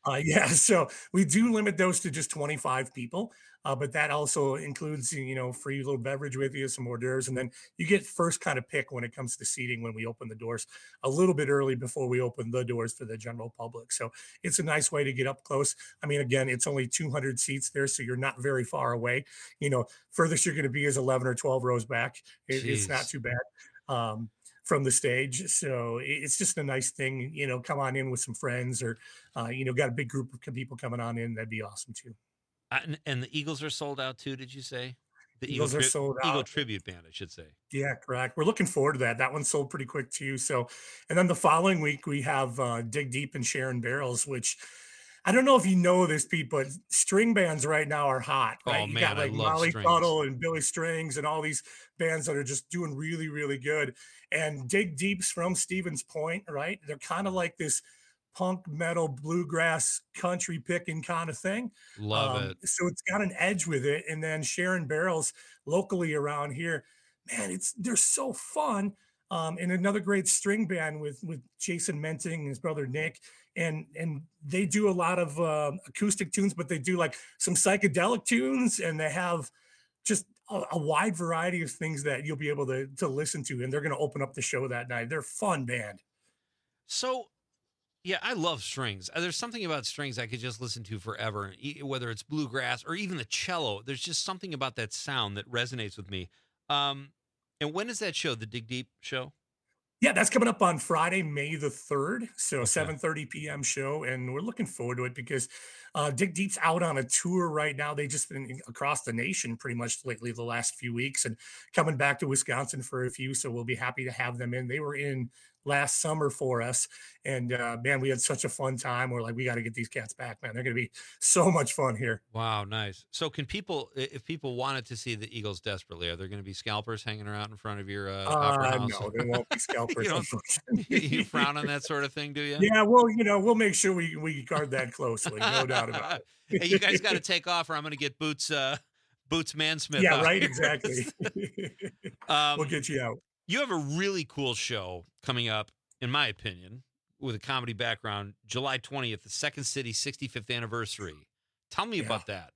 Speaker 4: So we do limit those to just 25 people. But that also includes, free little beverage with you, some hors d'oeuvres, and then you get first kind of pick when it comes to seating when we open the doors a little bit early before we open the doors for the general public. So it's a nice way to get up close. I mean, again, it's only 200 seats there, so you're not very far away. Furthest you're going to be is 11 or 12 rows back. It's not too bad. From the stage. So it's just a nice thing, come on in with some friends or, got a big group of people coming on in. That'd be awesome too.
Speaker 14: And the Eagles are sold out too, did you say? The
Speaker 4: Eagles are sold out.
Speaker 14: Eagle Tribute Band, I should say.
Speaker 4: Yeah, correct. We're looking forward to that. That one sold pretty quick too. So, and then the following week we have Dig Deep and Sharon Barrels, which I don't know if you know this, Pete, but string bands right now are hot. Right?
Speaker 14: Oh,
Speaker 4: You
Speaker 14: man,
Speaker 4: got like
Speaker 14: I love
Speaker 4: Molly
Speaker 14: strings.
Speaker 4: Tuttle and Billy Strings and all these bands that are just doing really, really good. And Dig Deep's from Stevens Point, right? They're kind of like this punk metal bluegrass country picking kind of thing.
Speaker 14: Love it.
Speaker 4: So it's got an edge with it. And then Sharon Barrels locally around here, man, they're so fun. And another great string band with Jason Menting and his brother Nick. And they do a lot of acoustic tunes, but they do like some psychedelic tunes, and they have just a wide variety of things that you'll be able to listen to. And they're going to open up the show that night. They're a fun band.
Speaker 14: So, yeah, I love strings. There's something about strings I could just listen to forever, whether it's bluegrass or even the cello. There's just something about that sound that resonates with me. And when is that show, the Dig Deep show?
Speaker 4: Yeah, that's coming up on Friday, May the 3rd. So 7:30 p.m. show. And we're looking forward to it because Dig Deep's out on a tour right now. They just been across the nation pretty much lately the last few weeks and coming back to Wisconsin for a few. So we'll be happy to have them in. They were in last summer for us. And man, we had such a fun time. We're like, we got to get these cats back, man. They're going to be so much fun here.
Speaker 14: Wow, nice. So can people, if people wanted to see the Eagles desperately, are there going to be scalpers hanging around in front of your opera house?
Speaker 4: No, there won't be scalpers.
Speaker 14: You frown on that sort of thing, do you?
Speaker 4: Yeah, well, we'll make sure we guard that closely. No doubt about it.
Speaker 14: Hey, you guys got to take off or I'm going to get Boots Mansmith.
Speaker 4: Yeah,
Speaker 14: out.
Speaker 4: right, exactly. We'll get you out.
Speaker 14: You have a really cool show coming up, in my opinion, with a comedy background, July 20th, the Second City 65th anniversary. Tell me about that.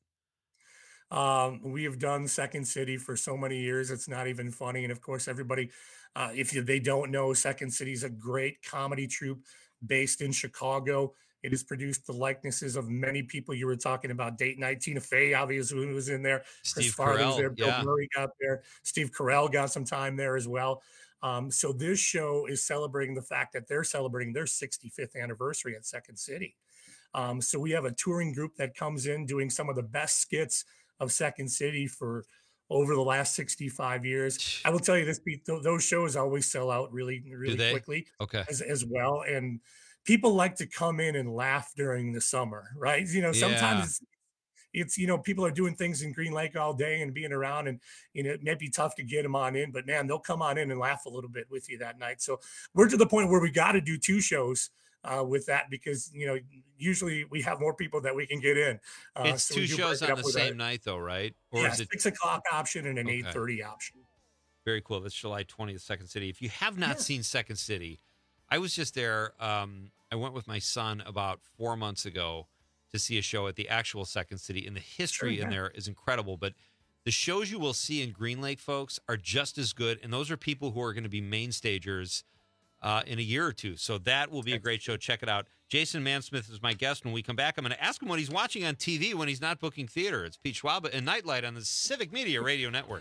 Speaker 4: We have done Second City for so many years. It's not even funny. And of course, everybody, if they don't know, Second City is a great comedy troupe based in Chicago. It has produced the likenesses of many people you were talking about. Date Night, Tina Fey obviously was in there.
Speaker 14: Steve
Speaker 4: Chris Farley was
Speaker 14: Carell,
Speaker 4: there. Bill
Speaker 14: yeah.
Speaker 4: Murray got there. Steve Carell got some time there as well. So this show is celebrating the fact that they're celebrating their 65th anniversary at Second City. So we have a touring group that comes in doing some of the best skits of Second City for over the last 65 years. I will tell you this, Pete, those shows always sell out really, really quickly as well. And people like to come in and laugh during the summer, right? Sometimes it's people are doing things in Green Lake all day and being around, and it may be tough to get them on in, but man, they'll come on in and laugh a little bit with you that night. So we're to the point where we got to do 2 shows with that because usually we have more people that we can get in.
Speaker 14: It's
Speaker 4: so
Speaker 14: 2 shows on the same night though, right? Or
Speaker 4: yeah,
Speaker 14: is it
Speaker 4: 6 o'clock option and an 8:30 option.
Speaker 14: Very cool. That's July 20th, Second City. If you have not seen Second City, I was just there. I went with my son about 4 months ago to see a show at the actual Second City, and the history in there is incredible. But the shows you will see in Green Lake, folks, are just as good, and those are people who are going to be main stagers in a year or two. So that will be a great show. Check it out. Jason Mansmith is my guest. When we come back, I'm going to ask him what he's watching on TV when he's not booking theater. It's Pete Schwaba and Nightlight on the Civic Media Radio Network.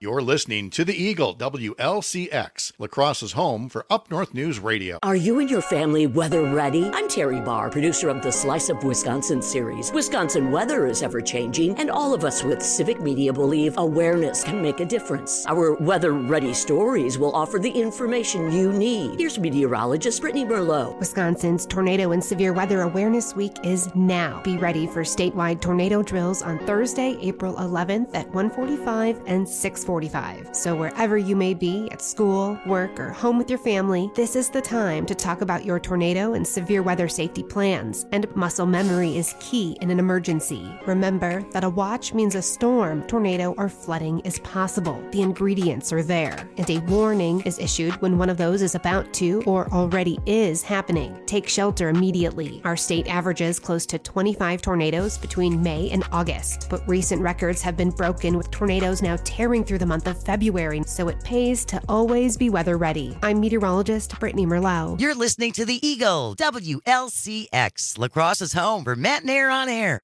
Speaker 29: You're listening to The Eagle, WLCX, La Crosse's home for Up North News Radio.
Speaker 5: Are you and your family weather ready? I'm Terry Barr, producer of the Slice of Wisconsin series. Wisconsin weather is ever-changing, and all of us with Civic Media believe awareness can make a difference. Our weather-ready stories will offer the information you need. Here's meteorologist Brittany Merlot.
Speaker 6: Wisconsin's Tornado and Severe Weather Awareness Week is now. Be ready for statewide tornado drills on Thursday, April 11th at 1:45 and 6:45. So wherever you may be, at school, work, or home with your family, this is the time to talk about your tornado and severe weather safety plans. And muscle memory is key in an emergency. Remember that a watch means a storm, tornado, or flooding is possible. The ingredients are there, and a warning is issued when one of those is about to or already is happening. Take shelter immediately. Our state averages close to 25 tornadoes between May and August, but recent records have been broken with tornadoes now tearing through the month of February, so it pays to always be weather ready. I'm meteorologist Brittany Merlot.
Speaker 30: You're listening to The Eagle, WLCX, La Crosse's home for Matt and Air on Air.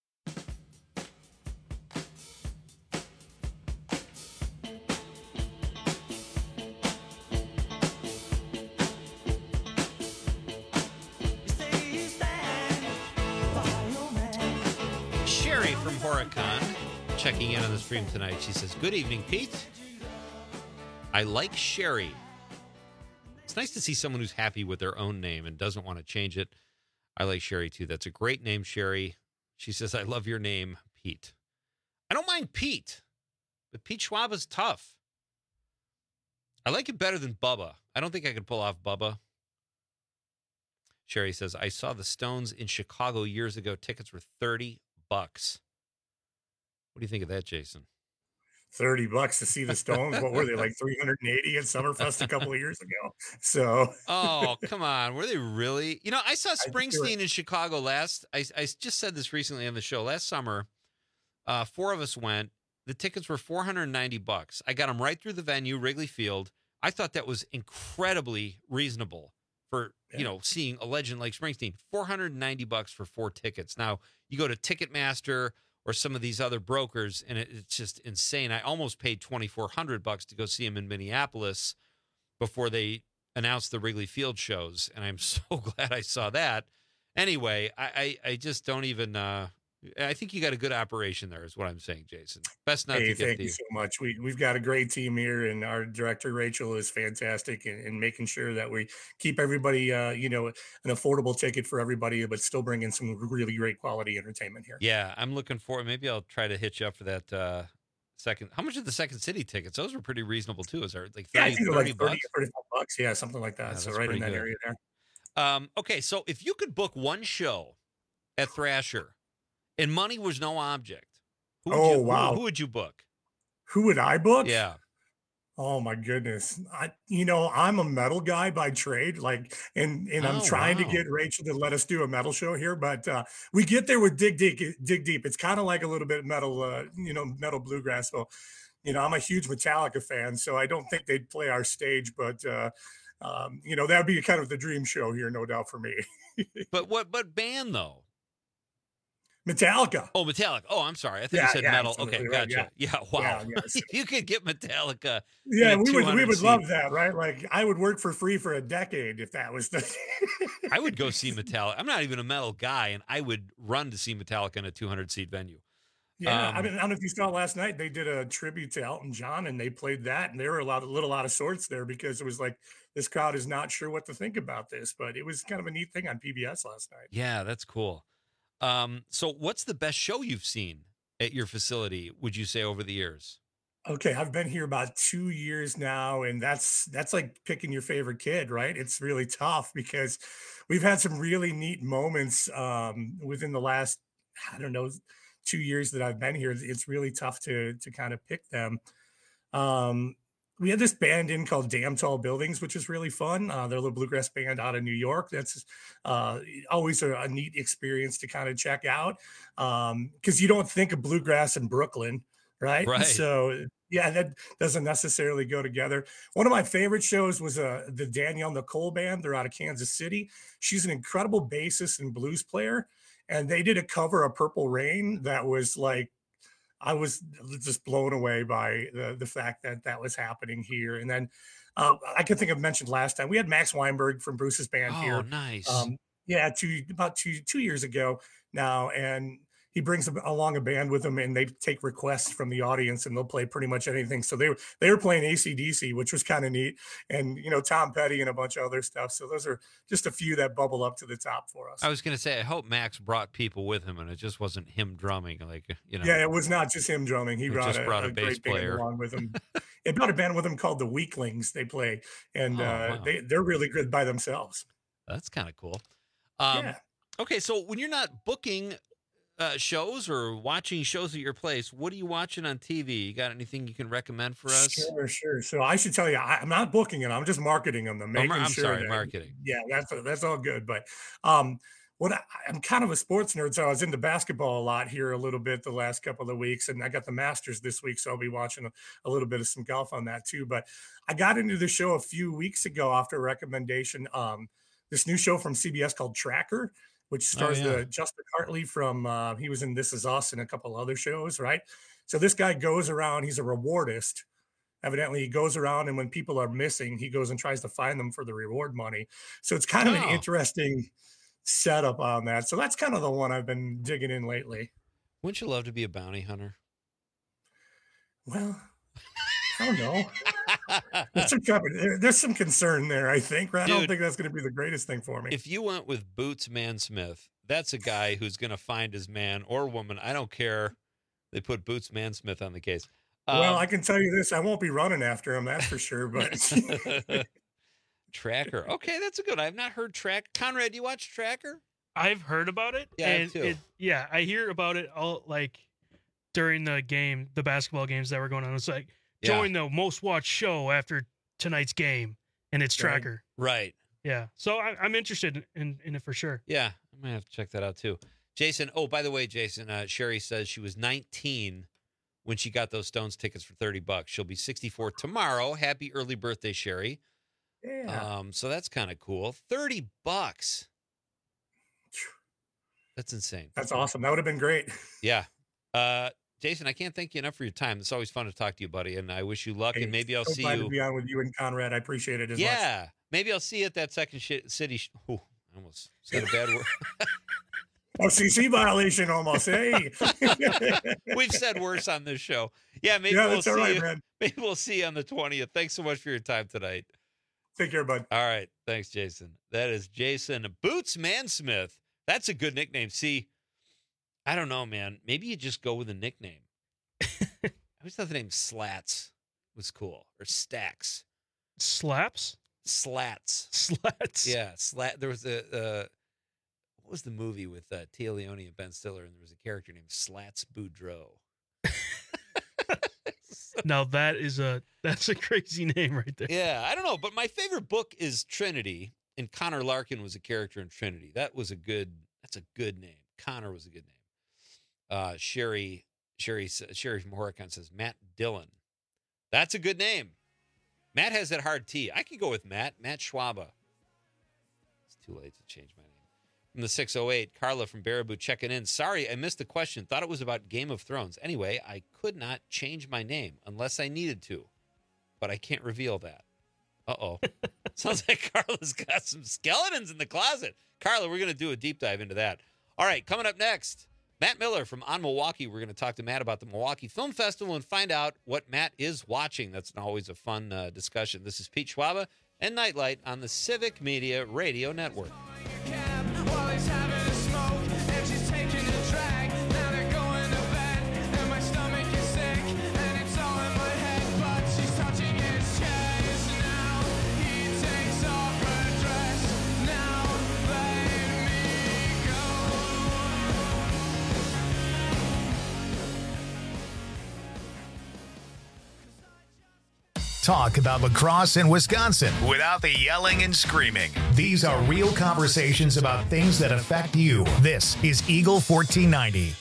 Speaker 14: Sherry from Horicon checking in on the stream tonight. She says, "Good evening, Pete. I like Sherry." It's nice to see someone who's happy with their own name and doesn't want to change it. I like Sherry, too. That's a great name, Sherry. She says, "I love your name, Pete." I don't mind Pete, but Pete Schwab is tough. I like it better than Bubba. I don't think I could pull off Bubba. Sherry says, "I saw the Stones in Chicago years ago. Tickets were $30. What do you think of that, Jason?
Speaker 4: $30 to see the Stones. What were they, like 380 at Summerfest a couple of years ago? So,
Speaker 14: oh, come on. Were they really? You know, I saw Springsteen in Chicago last. I just said this recently on the show. Last summer, 4 of us went. The tickets were $490. I got them right through the venue, Wrigley Field. I thought that was incredibly reasonable for, you know, seeing a legend like Springsteen. $490 for 4 tickets. Now, you go to Ticketmaster or some of these other brokers, and it's just insane. I almost paid $2,400 to go see him in Minneapolis before they announced the Wrigley Field shows, and I'm so glad I saw that. Anyway, I just don't even I think you got a good operation there is what I'm saying, Jason. Best not to get
Speaker 4: thank you so much. We've got a great team here, and our director, Rachel, is fantastic in making sure that we keep everybody, you know, an affordable ticket for everybody, but still bring in some really great quality entertainment here.
Speaker 14: Yeah, I'm looking forward. Maybe I'll try to hit you up for that second. How much are the Second City tickets? Those were pretty reasonable, too. Is there like 30,
Speaker 4: I think they're like 30
Speaker 14: $30?
Speaker 4: $35. Yeah, something like that.
Speaker 14: Yeah,
Speaker 4: so right in that
Speaker 14: good.
Speaker 4: area there.
Speaker 14: Okay, so if you could book one show at Thrasher and money was no object, who would you book?
Speaker 4: Who would I book?
Speaker 14: Yeah.
Speaker 4: Oh my goodness. I'm a metal guy by trade, and I'm trying to get Rachel to let us do a metal show here, but we get there with Dig Deep. It's kind of like a little bit metal, metal bluegrass. So, I'm a huge Metallica fan, so I don't think they'd play our stage, but that'd be kind of the dream show here, no doubt for me.
Speaker 14: But what band though?
Speaker 4: Metallica.
Speaker 14: Oh, Metallica. Oh, I'm sorry. I think you said metal. Okay,
Speaker 4: right,
Speaker 14: gotcha. Yeah, wow.
Speaker 4: Yeah, so.
Speaker 14: You could get Metallica.
Speaker 4: Yeah, we would love that, right? Like I would work for free for a decade if that was the
Speaker 14: I would go see Metallica. I'm not even a metal guy, and I would run to see Metallica in a 200-seat venue.
Speaker 4: Yeah, I don't know if you saw last night, they did a tribute to Elton John, and they played that, and they were a little out of sorts there because it was like this crowd is not sure what to think about this, but it was kind of a neat thing on PBS last night.
Speaker 14: Yeah, that's cool. So what's the best show you've seen at your facility, would you say, over the years?
Speaker 4: Okay, I've been here about 2 years now, and that's like picking your favorite kid, right? It's really tough because we've had some really neat moments within the last, 2 years that I've been here. It's really tough to kind of pick them. We had this band in called Damn Tall Buildings, which is really fun. They're a little bluegrass band out of New York. That's always a neat experience to kind of check out because you don't think of bluegrass in Brooklyn, right?
Speaker 14: Right.
Speaker 4: So, yeah, that doesn't necessarily go together. One of my favorite shows was the Danielle Nicole Band. They're out of Kansas City. She's an incredible bassist and blues player, and they did a cover of Purple Rain that was like, I was just blown away by the fact that that was happening here. And then I can think I've mentioned last time we had Max Weinberg from Bruce's band here.
Speaker 14: Oh, nice.
Speaker 4: Yeah, about two years ago now, and he brings along a band with him, and they take requests from the audience, and they'll play pretty much anything. So they were playing AC/DC, which was kind of neat, and Tom Petty and a bunch of other stuff. So those are just a few that bubble up to the top for us.
Speaker 14: I was going to say, I hope Max brought people with him, and it just wasn't him drumming.
Speaker 4: Yeah, it was not just him drumming. He brought a
Speaker 14: bass
Speaker 4: great
Speaker 14: player
Speaker 4: band along with him. It brought a band with him called the Weaklings. They play, and
Speaker 14: wow.
Speaker 4: they're really good by themselves.
Speaker 14: That's kind of cool.
Speaker 4: Yeah.
Speaker 14: Okay, so when you're not booking shows or watching shows at your place, what are you watching on TV? You got anything you can recommend for us?
Speaker 4: Sure. So I should tell you, I'm not booking it. I'm just marketing them.
Speaker 14: Marketing.
Speaker 4: Yeah, that's all good. But I'm kind of a sports nerd, so I was into basketball a lot here a little bit the last couple of weeks, and I got the Masters this week, so I'll be watching a little bit of some golf on that too. But I got into the show a few weeks ago after a recommendation. This new show from CBS called Tracker, which stars Justin Hartley from, he was in This Is Us and a couple other shows, right? So this guy goes around, he's a rewardist. Evidently, he goes around, and when people are missing, he goes and tries to find them for the reward money. So it's kind of an interesting setup on that. So that's kind of the one I've been digging in lately.
Speaker 14: Wouldn't you love to be a bounty hunter?
Speaker 4: Well, I don't know. There's some concern there, I think. I don't think that's going to be the greatest thing for me.
Speaker 14: If you went with Boots Mansmith, that's a guy who's going to find his man or woman. I don't care. They put Boots Mansmith on the case.
Speaker 4: Well, I can tell you this. I won't be running after him, that's for sure. But
Speaker 14: Tracker. Okay, that's a good. I've not heard Tracker. Conrad, you watch Tracker?
Speaker 15: I've heard about it.
Speaker 14: Yeah,
Speaker 15: and
Speaker 14: too.
Speaker 15: I hear about it all during the basketball games that were going on. It's like, join the most watched show after tonight's game, and it's Tracker.
Speaker 14: Right.
Speaker 15: Yeah. So I'm interested in it for sure.
Speaker 14: Yeah. I might have to check that out too. Jason. Oh, by the way, Jason, Sherry says she was 19 when she got those Stones tickets for $30. She'll be 64 tomorrow. Happy early birthday, Sherry.
Speaker 4: Yeah.
Speaker 14: So that's kind of cool. $30. That's insane.
Speaker 4: That's awesome. That would have been great.
Speaker 14: Yeah. Jason, I can't thank you enough for your time. It's always fun to talk to you, buddy, and I wish you luck. And maybe I'll see
Speaker 4: glad
Speaker 14: you.
Speaker 4: To be on with you and Conrad. I appreciate it as much.
Speaker 14: Yeah, maybe I'll see you at that Second City. I almost said a bad word.
Speaker 4: FCC violation, almost. Hey,
Speaker 14: we've said worse on this show. Yeah, maybe we'll see you. Man. Maybe we'll see you on the 20th. Thanks so much for your time tonight.
Speaker 4: Take care, bud.
Speaker 14: All right, thanks, Jason. That is Jason Boots Mansmith. That's a good nickname. See. I don't know, man. Maybe you just go with a nickname. I always thought the name Slats was cool. Or Stacks.
Speaker 15: Slaps?
Speaker 14: Slats.
Speaker 15: Slats.
Speaker 14: Yeah. There was what was the movie with Tia Leone and Ben Stiller, and there was a character named Slats Boudreaux.
Speaker 15: Now that's a crazy name right there.
Speaker 14: Yeah, I don't know, but my favorite book is Trinity, and Connor Larkin was a character in Trinity. That's a good name. Connor was a good name. Sherry from Horicon says Matt Dillon. That's a good name. Matt has that hard T. I could go with Matt Schwaba. It's too late to change my name. From the 608, Carla from Baraboo checking in. Sorry, I missed the question. Thought it was about Game of Thrones. Anyway, I could not change my name unless I needed to, but I can't reveal that. Uh-oh. Sounds like Carla's got some skeletons in the closet. Carla, we're going to do a deep dive into that. All right, coming up next, Matt Miller from On Milwaukee. We're going to talk to Matt about the Milwaukee Film Festival and find out what Matt is watching. That's always a fun discussion. This is Pete Schwaba and Nightlight on the Civic Media Radio Network.
Speaker 7: Talk about lacrosse in Wisconsin without the yelling and screaming. These are real conversations about things that affect you. This is Eagle 1490.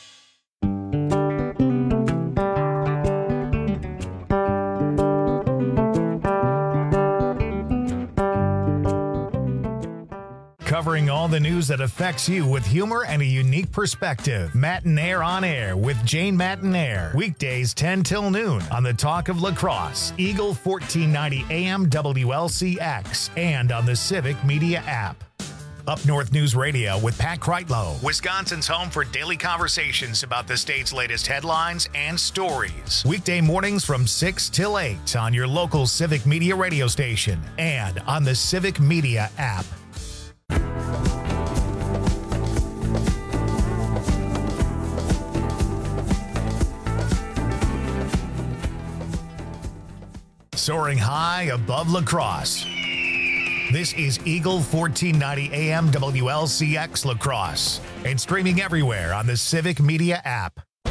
Speaker 7: Covering all the news that affects you with humor and a unique perspective. Matinaire on Air with Jane Matinaire. Weekdays 10 till noon on the Talk of Lacrosse, Eagle 1490 AM WLCX, and on the Civic Media app. Up North News Radio with Pat Kreitlow, Wisconsin's home for daily conversations about the state's latest headlines and stories. Weekday mornings from 6 till 8 on your local Civic Media radio station and on the Civic Media app. Soaring high above Lacrosse. This is Eagle 1490 AM WLCX Lacrosse and streaming everywhere on the Civic Media app.